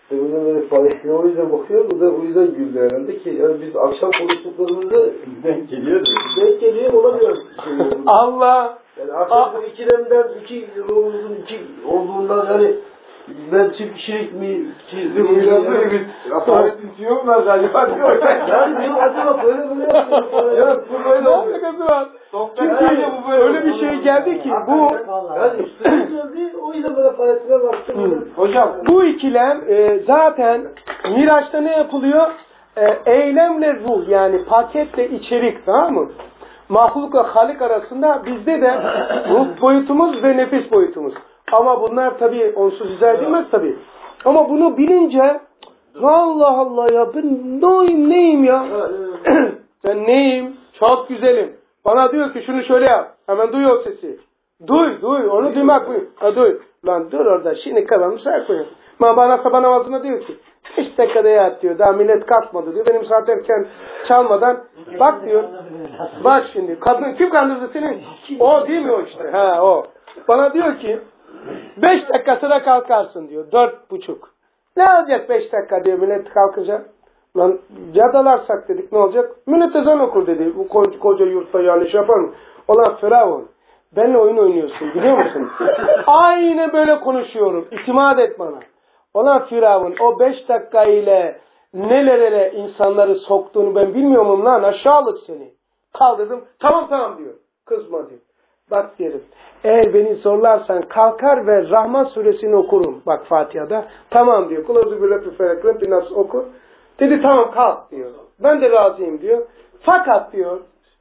o yüzden bakıyor. Bu da o yüzden güldü herhalde ki yani biz akşam konuştuklarımızda Denk geliyor olamıyor. Allah! Yani akşam ikilemden iki olduğundan yani ben çift kişilik mi çizdim mi? Hakaret istiyor mu acaba? Yani diyor acaba böyle yapıyor. Yok bu böyle olmuyor. Çünkü öyle bir şey geldi ki bu yani üstüne geldi o yüzden böyle faaliyetine baktım. Hocam bu ikilem zaten Miraç'ta ne yapılıyor? Eylemle ruh yani paketle içerik tamam mı? Mahlukla Halik arasında bizde de ruh boyutumuz ve nefis boyutumuz. Ama bunlar tabii onsuz izah edilmez tabii. Ama bunu bilince Allah Allah ya ben neyim ya? Ben neyim? Çok güzelim. Bana diyor ki şunu şöyle yap. Hemen duyuyor sesi. Duy. Onu duymak mı? Duy. Lan dur orada. Şimdi kafamı koyuyor. Bana sabah namazında diyor ki 5 dakikada yat diyor. Daha millet kalkmadı diyor. Benim saat erken çalmadan bak diyor. Bak şimdi. Kim kandırdı seni? O değil mi o işte? O. Bana diyor ki 5 dakikasına kalkarsın diyor. 4,5. Ne olacak 5 dakika diyor millet kalkınca. Lan yadalarsak dedik ne olacak? Millet ezan okur dedi. Bu koca yurtta yani yapar mı? Olan Firavun Benimle oyun oynuyorsun biliyor musun? Aynı böyle konuşuyorum. İtimat et bana. Olan Firavun o 5 dakika ile nelere insanları soktuğunu ben bilmiyor muyum lan? Aşağılık seni. Kaldırdım. Tamam diyor. Kızma diyor. Bak derim. Eğer beni zorlarsan kalkar ve Rahman suresini okurum. Bak Fatiha'da. Tamam diyor. Kulazu bile püferekle bir nafs oku. Dedi tamam kalk diyor. Ben de razıyım diyor. Fakat diyor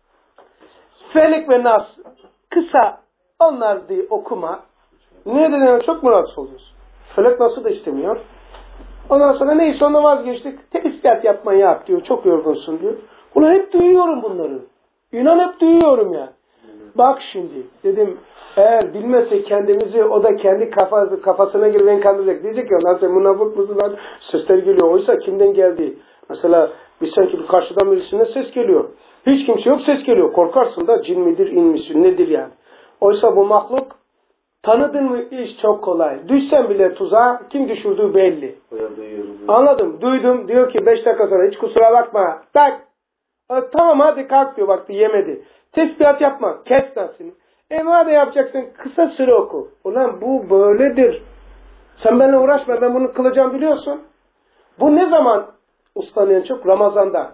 Felek ve Nas kısa onlar diye okuma. Niye dedim çok mu rahatsız oluyorsun? Felek Nas'ı da istemiyor. Ondan sonra neyse ondan vazgeçtik. Tesbihat yapmayı yap diyor. Çok yorgunsun diyor. Ulan hep duyuyorum bunları. İnan hep duyuyorum ya. Bak şimdi dedim eğer bilmezse kendimizi o da kendi kafasına girip ben kandıracak. Diyecek ya lan sen münafık mısın lan? Sesler geliyor. Oysa kimden geldi? Mesela bir sanki bir karşıdan birisine ses geliyor. Hiç kimse yok ses geliyor. Korkarsın da cin midir in misin nedir yani. Oysa bu mahluk tanıdın mı iş çok kolay. Düşsen bile tuzağa kim düşürdüğü belli. Anladım. Duydum. Diyor ki 5 dakika sonra hiç kusura bakma. Tak. Tamam hadi kalk diyor. Baktı yemedi. Tesbihat yapma. Kes dersini. Madem yapacaksın kısa süre oku. Ulan bu böyledir. Sen benimle uğraşma. Ben bunu kılacağım biliyorsun. Bu ne zaman uslanıyor çok? Ramazan'da.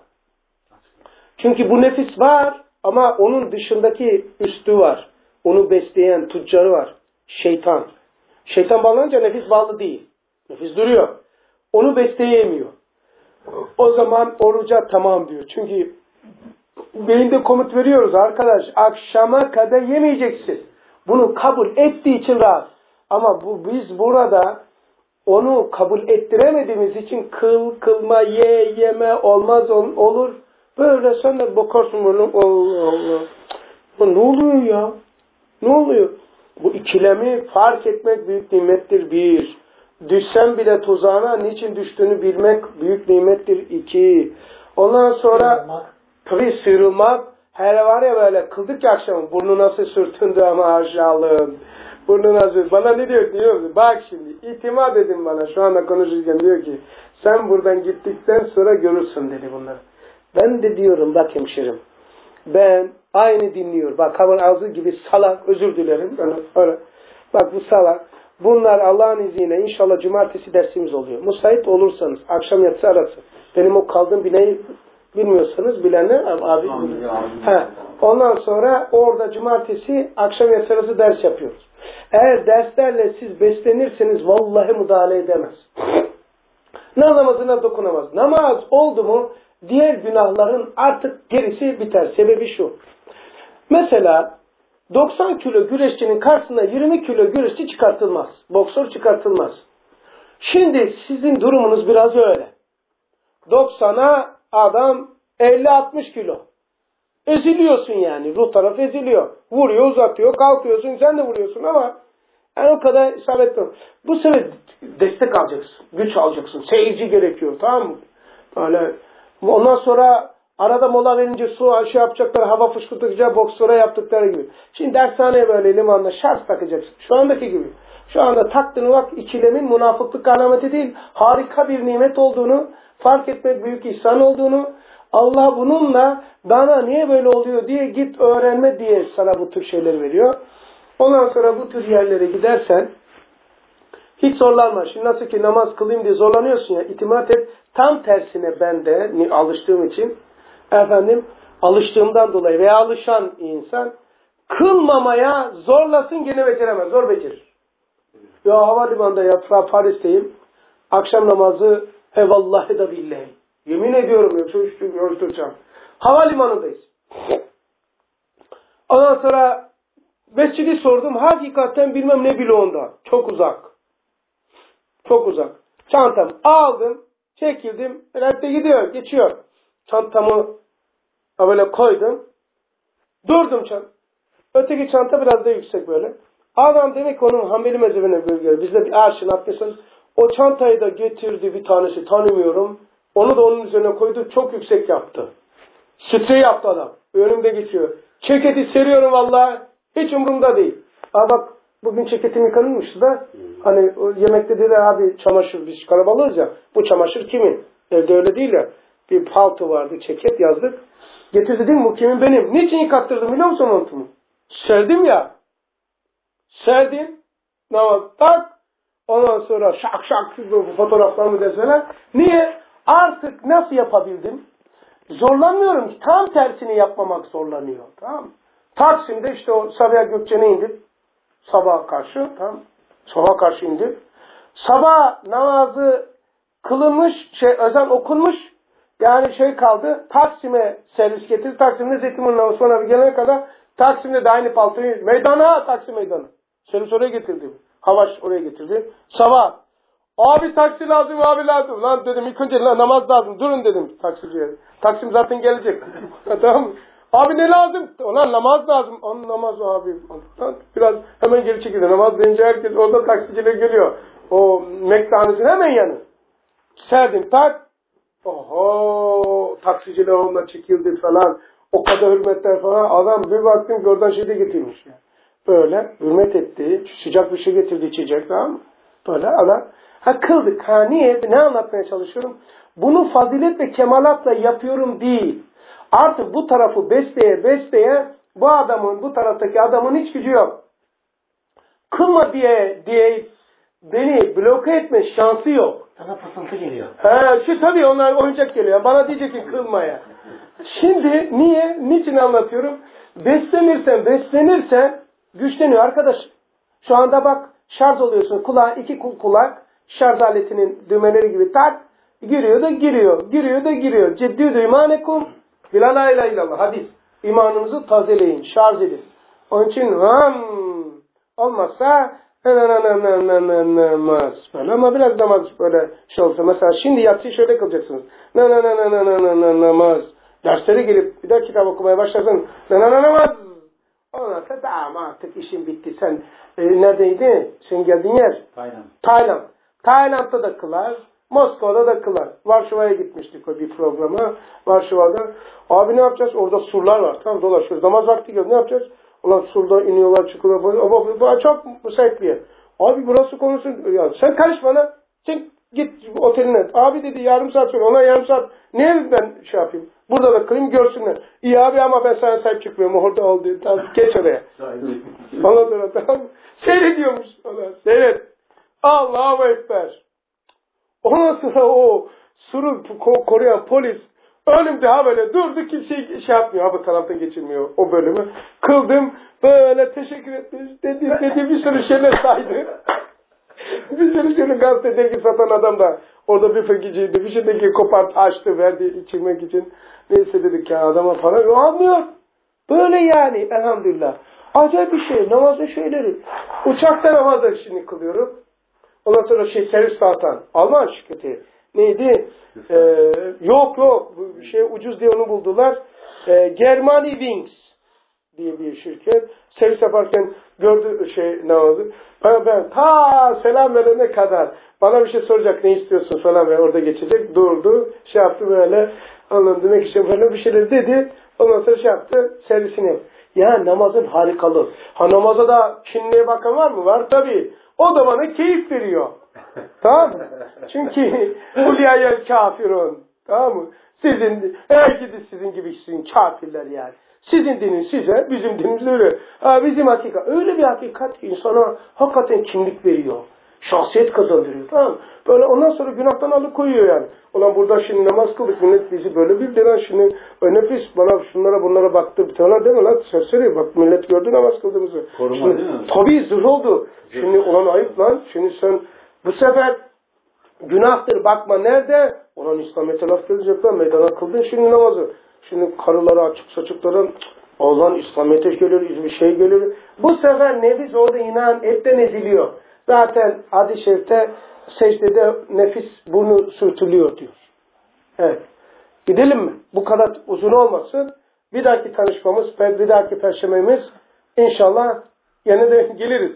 Çünkü bu nefis var ama onun dışındaki üstü var. Onu besleyen tüccarı var. Şeytan. Şeytan bağlanınca nefis bağlı değil. Nefis duruyor. Onu besleyemiyor. O zaman oruca tamam diyor. Çünkü beyinde komut veriyoruz arkadaş. Akşama kadar yemeyeceksin. Bunu kabul ettiği için rahat. Ama biz burada onu kabul ettiremediğimiz için kılma, yeme, olmaz olur. Böyle sen de bakarsın böyle Allah Allah. Ne oluyor ya? Ne oluyor? Bu ikilemi fark etmek büyük nimettir 1. Düşsen bile tuzağına niçin düştüğünü bilmek büyük nimettir 2. Ondan sonra tabii sıyrılmak. Hele var ya böyle kıldık ya akşam burnu nasıl sürtündü ama aşağılığın. Burnu nasıl. Bana ne diyor biliyor musun? Bak şimdi itimat edin bana şu anda konuşurken diyor ki sen buradan gittikten sonra görürsün dedi bunları. Ben de diyorum bak hemşerim. Ben aynı dinliyor. Bak havın ağzı gibi salak özür dilerim. Öyle. Bak bu salak. Bunlar Allah'ın izniyle inşallah cumartesi dersimiz oluyor. Müsait olursanız akşam yatsı arası. Benim o kaldığım binayı bilmiyorsanız bilenler abi. Ondan sonra orada cumartesi akşam yatsı arası ders yapıyoruz. Eğer derslerle siz beslenirseniz vallahi müdahale edemez. Ne namazına dokunamaz. Namaz oldu mu diğer günahların artık gerisi biter. Sebebi şu. Mesela 90 kilo güreşçinin karşısında 20 kilo güreşçi çıkartılmaz. Boksör çıkartılmaz. Şimdi sizin durumunuz biraz öyle. 90'a adam 50-60 kilo. Eziliyorsun yani. Ruh taraf eziliyor. Vuruyor, uzatıyor, kalkıyorsun. Sen de vuruyorsun ama yani o kadar isabetli. Bu sefer destek alacaksın. Güç alacaksın. Seyirci gerekiyor. Tamam mı? Böyle. Ondan sonra arada mola verince su aşı yapacaklar. Hava fışkırtıcı boksöre yaptıkları gibi. Şimdi dershaneye böyle limanda şarj takacaksın. Şu andaki gibi. Şu anda taktığın bak ikilemin münafıklık alameti değil. Harika bir nimet olduğunu fark etmek büyük ihsan olduğunu Allah bununla bana niye böyle oluyor diye git öğrenme diye sana bu tür şeyler veriyor. Ondan sonra bu tür yerlere gidersen hiç zorlanma. Şimdi nasıl ki namaz kılayım diye zorlanıyorsun ya itimat et. Tam tersine ben de alıştığım için alıştığımdan dolayı veya alışan insan kılmamaya zorlasın gene beceremez. Zor becerir. Ya havalimanında ya Paris'teyim. Akşam namazı vallahi da billahi. Yemin ediyorum yoksa ölçtüreceğim. Havalimanındayız. Ondan sonra mescidi sordum. Hakikaten bilmem ne bloğunda. Çok uzak. Çok uzak. Çantamı aldım. Çekildim. Hatta gidiyor. Geçiyor. Çantamı böyle koydum. Durdum çanta. Öteki çanta biraz da yüksek böyle. Adam demek ki onun Hanbeli mezhebine göre. Bizde bir arşın atmışsın. O çantayı da getirdi bir tanesi. Tanımıyorum. Onu da onun üzerine koydu. Çok yüksek yaptı. Sprey yaptı adam. Önümde geçiyor. Ceketi seriyorum vallahi. Hiç umurumda değil. Bak bugün ceketim yıkanılmıştı da hani yemekte dedi abi çamaşır biz kalabalığız ya. Bu çamaşır kimin? Evde öyle değil ya. Bir palto vardı ceket yazdık. Getir dedim bu kimin benim. Niçin yıkattırdım biliyor musun montumu? Serdim ya. Serdim. Namaz tak. Ondan sonra şak şak bu fotoğraflarımı deseler. Niye? Artık nasıl yapabildim? Zorlanmıyorum ki. Tam tersini yapmamak zorlanıyor. Tamam mı? Taksim'de işte o Sabiha Gökçen'e indik. Sabaha karşı. Tamam. Sabaha karşı indik. Sabah namazı kılınmış, ezan okunmuş. Yani kaldı. Taksim'e servis getirdi. Taksim'de Zeytinburnu'na sonra bir gelene kadar Taksim'de de aynı paltoyu meydana, Taksim meydanı. Servis oraya getirdi. Havaş oraya getirdi. Sabah. Abi taksi lazım, abi lazım. Lan dedim ilk önce namaz lazım. Durun dedim taksiciye. Taksim zaten gelecek. Tamam mı? Abi ne lazım? Ulan namaz lazım. Namaz abi. Biraz hemen geri çekildi. Namaz deyince herkes orada taksiciler geliyor. O mektanesinin hemen yanı. Serdim tak. Oho. Taksiciler onunla çekildi falan. O kadar hürmetler falan. Adam bir baktım ki oradan de getirmiş. Yani. Böyle hürmet etti. Sıcak bir şey getirdi içecek. Tamam mı? Böyle adam. Kıldık. Niye? Ne anlatmaya çalışıyorum? Bunu fazilet ve kemalatla yapıyorum değil. Artık bu tarafı besleye bu taraftaki adamın hiç gücü yok. Kılma diye beni bloke etme şansı yok. Sana fısıltı geliyor. Tabii onlar oyuncak geliyor. Bana diyecek ki kılmaya. Şimdi niçin anlatıyorum? Beslenirsen güçleniyor arkadaş. Şu anda bak şarj oluyorsun. İki kulak şarj aletinin düğmeleri gibi tak. Giriyor da giriyor. Ciddi imanekum. Bila la ilahe illallah. Hadis. İmanınızı tazeleyin. Şarj edin. Onun için olmazsa namaz. Ama biraz namaz böyle olsa. Mesela şimdi yatsıyı şöyle kılacaksınız. Namaz. Derslere gelip bir daha kitap okumaya başlarsın. Namaz. Ondan sonra tamam artık işin bitti. Sen neredeydi? Sen geldiğin yer? Tayland. Tayland'da da kılar. Moskova'da da kılar. Varşova'ya gitmiştik o bir programa. Varşova'da. Abi ne yapacağız? Orada surlar var. Tamam dolaşıyoruz. Namaz vakti geldi. Ne yapacağız? Ulan surda iniyorlar çıkıyorlar. Ama çok müsait bir yer. Abi burası konuşsun. Ya sen karışma lan. Sen git oteline. Abi dedi yarım saat sonra. Ona yarım saat. Niye ben yapayım? Burada da kılayım görsünler. İyi abi ama ben sana sahip çıkmıyorum. Orada oldu. Tamam geç oraya. Ondan sonra tamam. Seyrediyormuş. Seyret. Allahu Ekber. Ondan sonra o suru koruyan polis önümde böyle durdu kimse yapmıyor. Bu taraftan geçilmiyor o bölümü. Kıldım böyle teşekkür etmiş dedi bir sürü şeyler saydı. Bir sürü şeyler gazete dergi satan adam da orada bir fakirciydi. Bir şeydeki kopart açtı verdi içirmek için. Neyse dedik ya adama para almıyor. Böyle yani elhamdülillah. Acayip bir şey namazın şeyleri. Uçakta namazda şimdi kılıyorum. Ondan sonra servis dağıtan Alman şirketi neydi? Yok ucuz diye onu buldular. Germany Wings diye bir şirket. Servis yaparken gördü namazı. Ben selam verene kadar bana bir şey soracak ne istiyorsun falan ve orada geçecek. Durdu. Yaptı böyle anladım demek için böyle bir şeyler dedi. Ondan sonra yaptı servisini. Ya namazın harikalı. Namaza da Çinli'ye bakan var mı? Var tabii. O da bana keyif veriyor. Tamam mı? Çünkü Huliyayel kafirun. Tamam mı? Sizin gibi kafirler yani. Sizin dinin size, bizim dinimiz öyle. Bizim hakikat. Öyle bir hakikat ki insana hakikaten kimlik veriyor. Şahsiyet kazandırıyor. Tamam mı? Böyle ondan sonra günahtan alıkoyuyor yani. Ulan burada şimdi namaz kıldık. Millet bizi böyle bildi lan şimdi. Nefis bana bunlara baktı. Bir tane deme lan. Serseri bak millet gördü namaz kıldığımızı. Koruma şimdi, değil mi? Tabii zırh oldu. Şimdi ulan ayıp lan. Şimdi sen bu sefer günahtır bakma nerede? Ulan İslamiyet'e laf gelecek lan. Meydana kıldın şimdi namazı. Şimdi karılara açık saçıkların olan İslamiyet'e gelir, bir şey gelir. Bu sefer nefis orada inan etten eziliyor. Zaten hadis-i şerifte secdede nefis burnu sürtülüyor diyor. Evet. Gidelim mi? Bu kadar uzun olmasın. Bir dahaki tanışmamız, bir dahaki perşembemiz inşallah yine de geliriz.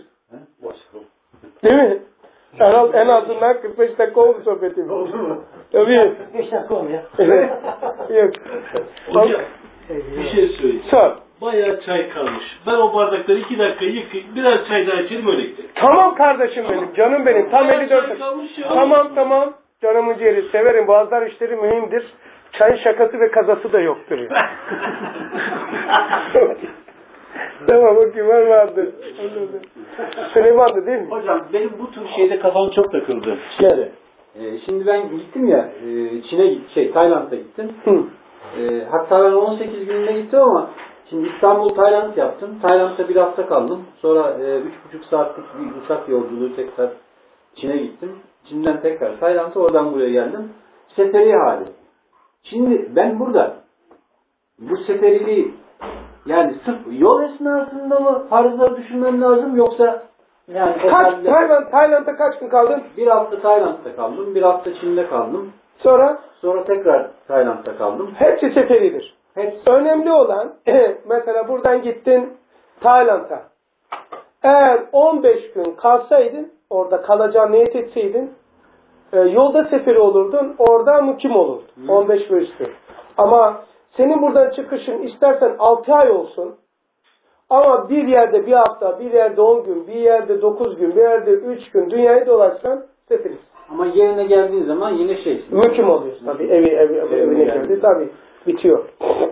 Değil mi? En azından 45 dakika oldu sohbetimiz. Oldu mu? Tabii. 5 dakika oldu ya. Yok. Hocam bir şey söyleyeyim. Sor. Bayağı çay kalmış. Ben o bardakları 2 dakika yıkayayım. Biraz çay daha içelim öyle gidelim. Tamam kardeşim benim. Canım benim. Tam Bayağı 54. çay kalmış ya. Tamam. Canımın ciğeri. Severim. Boğazlar işleri mühimdir. Çayın şakası ve kazası da yoktur. Tamam o kimler vardı. Süleyman'dı değil mi? Hocam benim bu tür şeyde kafam çok takıldı. Evet. Şimdi ben gittim ya Tayland'a gittim. Hatta ben 18 günde gittim ama şimdi İstanbul Tayland yaptım. Tayland'da bir hafta kaldım. Sonra 3,5 saatlik bir uçak yolculuğu tekrar Çin'e gittim. Çin'den tekrar Tayland'a, oradan buraya geldim. Seferi hali. Şimdi ben burada bu seferiliği yani sırf yol esnasında mı farzları düşünmem lazım, yoksa yani Tayland'da kaç gün kaldın? Bir hafta Tayland'da kaldım, bir hafta Çin'de kaldım. Sonra tekrar Tayland'da kaldım. Hepsi seferidir. Hepsi. Önemli olan mesela buradan gittin Tayland'a. Eğer 15 gün kalsaydın, orada kalacağını niyet etseydin, yolda seferi olurdun, orada mukim olurdun. 15 ve üstü. Ama senin buradan çıkışın istersen 6 ay olsun, ama bir yerde bir hafta, bir yerde 10 gün, bir yerde 9 gün, bir yerde 3 gün dünyayı dolaşsan seferiz. Ama yerine geldiğin zaman yine mukim oluyorsun tabii. Evine geldi tabii. Bitiyor.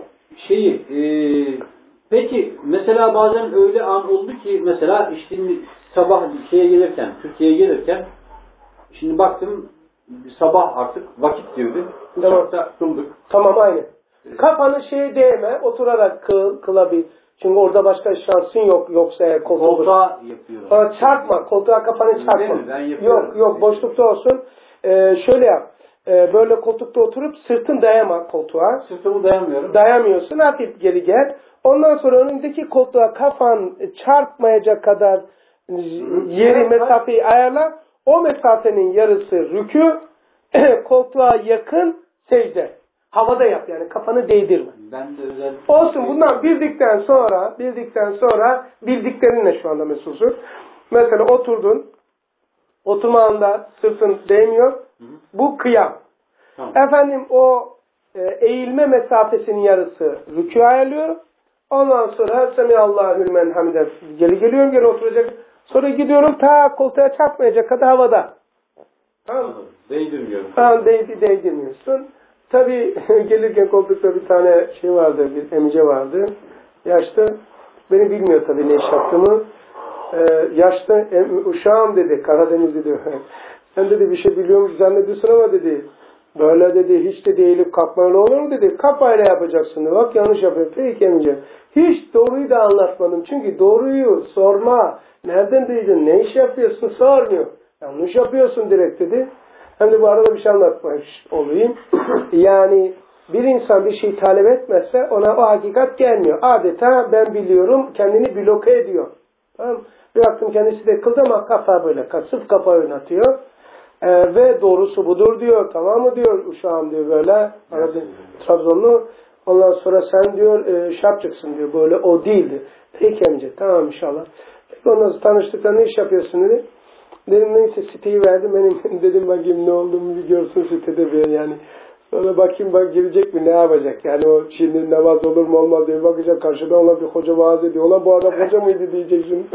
Peki mesela bazen öyle an oldu ki mesela işte sabah Türkiye'ye gelirken şimdi baktım sabah artık vakit girdi. Uçakta kıldık. Tamam aynı. Kafanı değme, oturarak kılabil. Çünkü orada başka şansın yok. Yoksa eğer koltuğa yapıyorum. Çarpma. Koltuğa kafanı çarpma. Yok boşlukta olsun. Şöyle yap. Böyle koltukta oturup sırtın dayama koltuğa. Sırtımı dayamıyorum. Dayamıyorsun. Hafif geri gel. Ondan sonra önündeki koltuğa kafan çarpmayacak kadar mesafeyi ayarla. O mesafenin yarısı rükû, koltuğa yakın secde. Havada yap yani, kafanı değdirme. Ben de özellikle... Olsun, bundan bildikten sonra bildiklerinle şu anda mesulsün. Mesela oturdun, oturma anında sırtın değmiyor. Bu kıyam. Tamam. Efendim o eğilme mesafesinin yarısı rükû ayarlıyor. Ondan sonra Semihallahü limen hamide geliyorum oturacak. Sonra gidiyorum ta koltuğa çarpmayacak kadar havada. Tamam mı? Değdirmiyorum. Tamam, değdirmiyorsun. Tabii gelirken koltukta bir tane vardı, bir emice vardı. Yaşlı. Beni bilmiyor tabii ne iş yaptığımı. Yaşlı uşağım dedi, Karadenizli diyor. Sen dedi bir şey biliyor musun zannediyorsun ama dedi. Böyle dedi, hiç de eğilip kalkmayla olur mu dedi. Kafayla yapacaksın dedi. Bak yanlış yapıyorsun. Peki emice. Hiç doğruyu da anlatmadım. Çünkü doğruyu sorma. Nereden duydun? Ne iş yapıyorsun? Sormuyor. Yanlış yapıyorsun direkt dedi. Hem de bu arada bir şey anlatmış olayım. Yani bir insan bir şey talep etmezse ona o hakikat gelmiyor. Adeta ben biliyorum, kendini bloke ediyor. Tamam. Bir baktım kendisi de kıldı ama kafa böyle, sırf kafa oynatıyor. Ve doğrusu budur diyor. Tamam mı diyor uşağım diyor böyle. Trabzonlu. Ondan sonra sen diyor yapacaksın diyor. Böyle o değildi. Peki amca tamam inşallah. Ondan sonra tanıştıktan ne iş yapıyorsun dedi. Dedim neyse siteyi verdim. Benim dedim bakayım ne olduğumu bir görsün sitede bir yani. Sonra bakayım girecek mi ne yapacak. Yani o şimdi namaz olur mu olmaz diye bakacak. Karşıda ona bir hoca vaaz ediyor. Ulan bu adam hoca mıydı diyecek şimdi.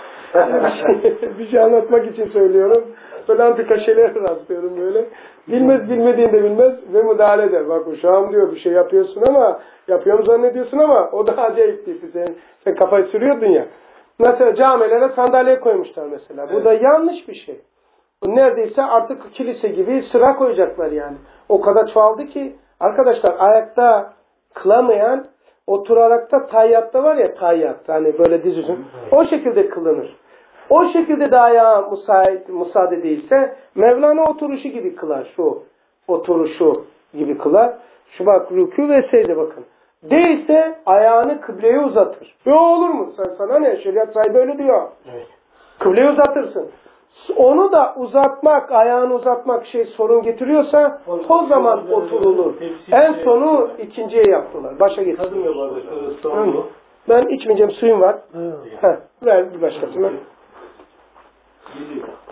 Bir şey anlatmak için söylüyorum. Böyle antika şeyler rastlıyorum böyle. Bilmediğini de bilmez ve müdahale eder. Bak uşağım diyor bir şey yapıyorsun ama yapıyorum zannediyorsun ama o da acayip değil. Sen kafayı sürüyordun ya. Mesela camilere sandalye koymuşlar mesela. Evet. Bu da yanlış bir şey. Neredeyse artık kilise gibi sıra koyacaklar yani. O kadar çoğaldı ki arkadaşlar ayakta kılamayan oturarak da tayyatta var ya tayyat. Hani böyle dizüstü. O şekilde kılınır. O şekilde de ayağa müsaade değilse Mevlana oturuşu gibi kılar. Şu oturuşu gibi kılar. Şu bak rükû ve secde bakın. Değilse ayağını kıbleye uzatır. Olur mu? Sana ne? Şeriat sahibi öyle diyor. Evet. Kıbleye uzatırsın. Onu da uzatmak, ayağını uzatmak sorun getiriyorsa o zaman oturulur. En sonu ikinciye yaptılar. Başa getirdiler. Ben içmeyeceğim, suyum var. Ver bir başkasına.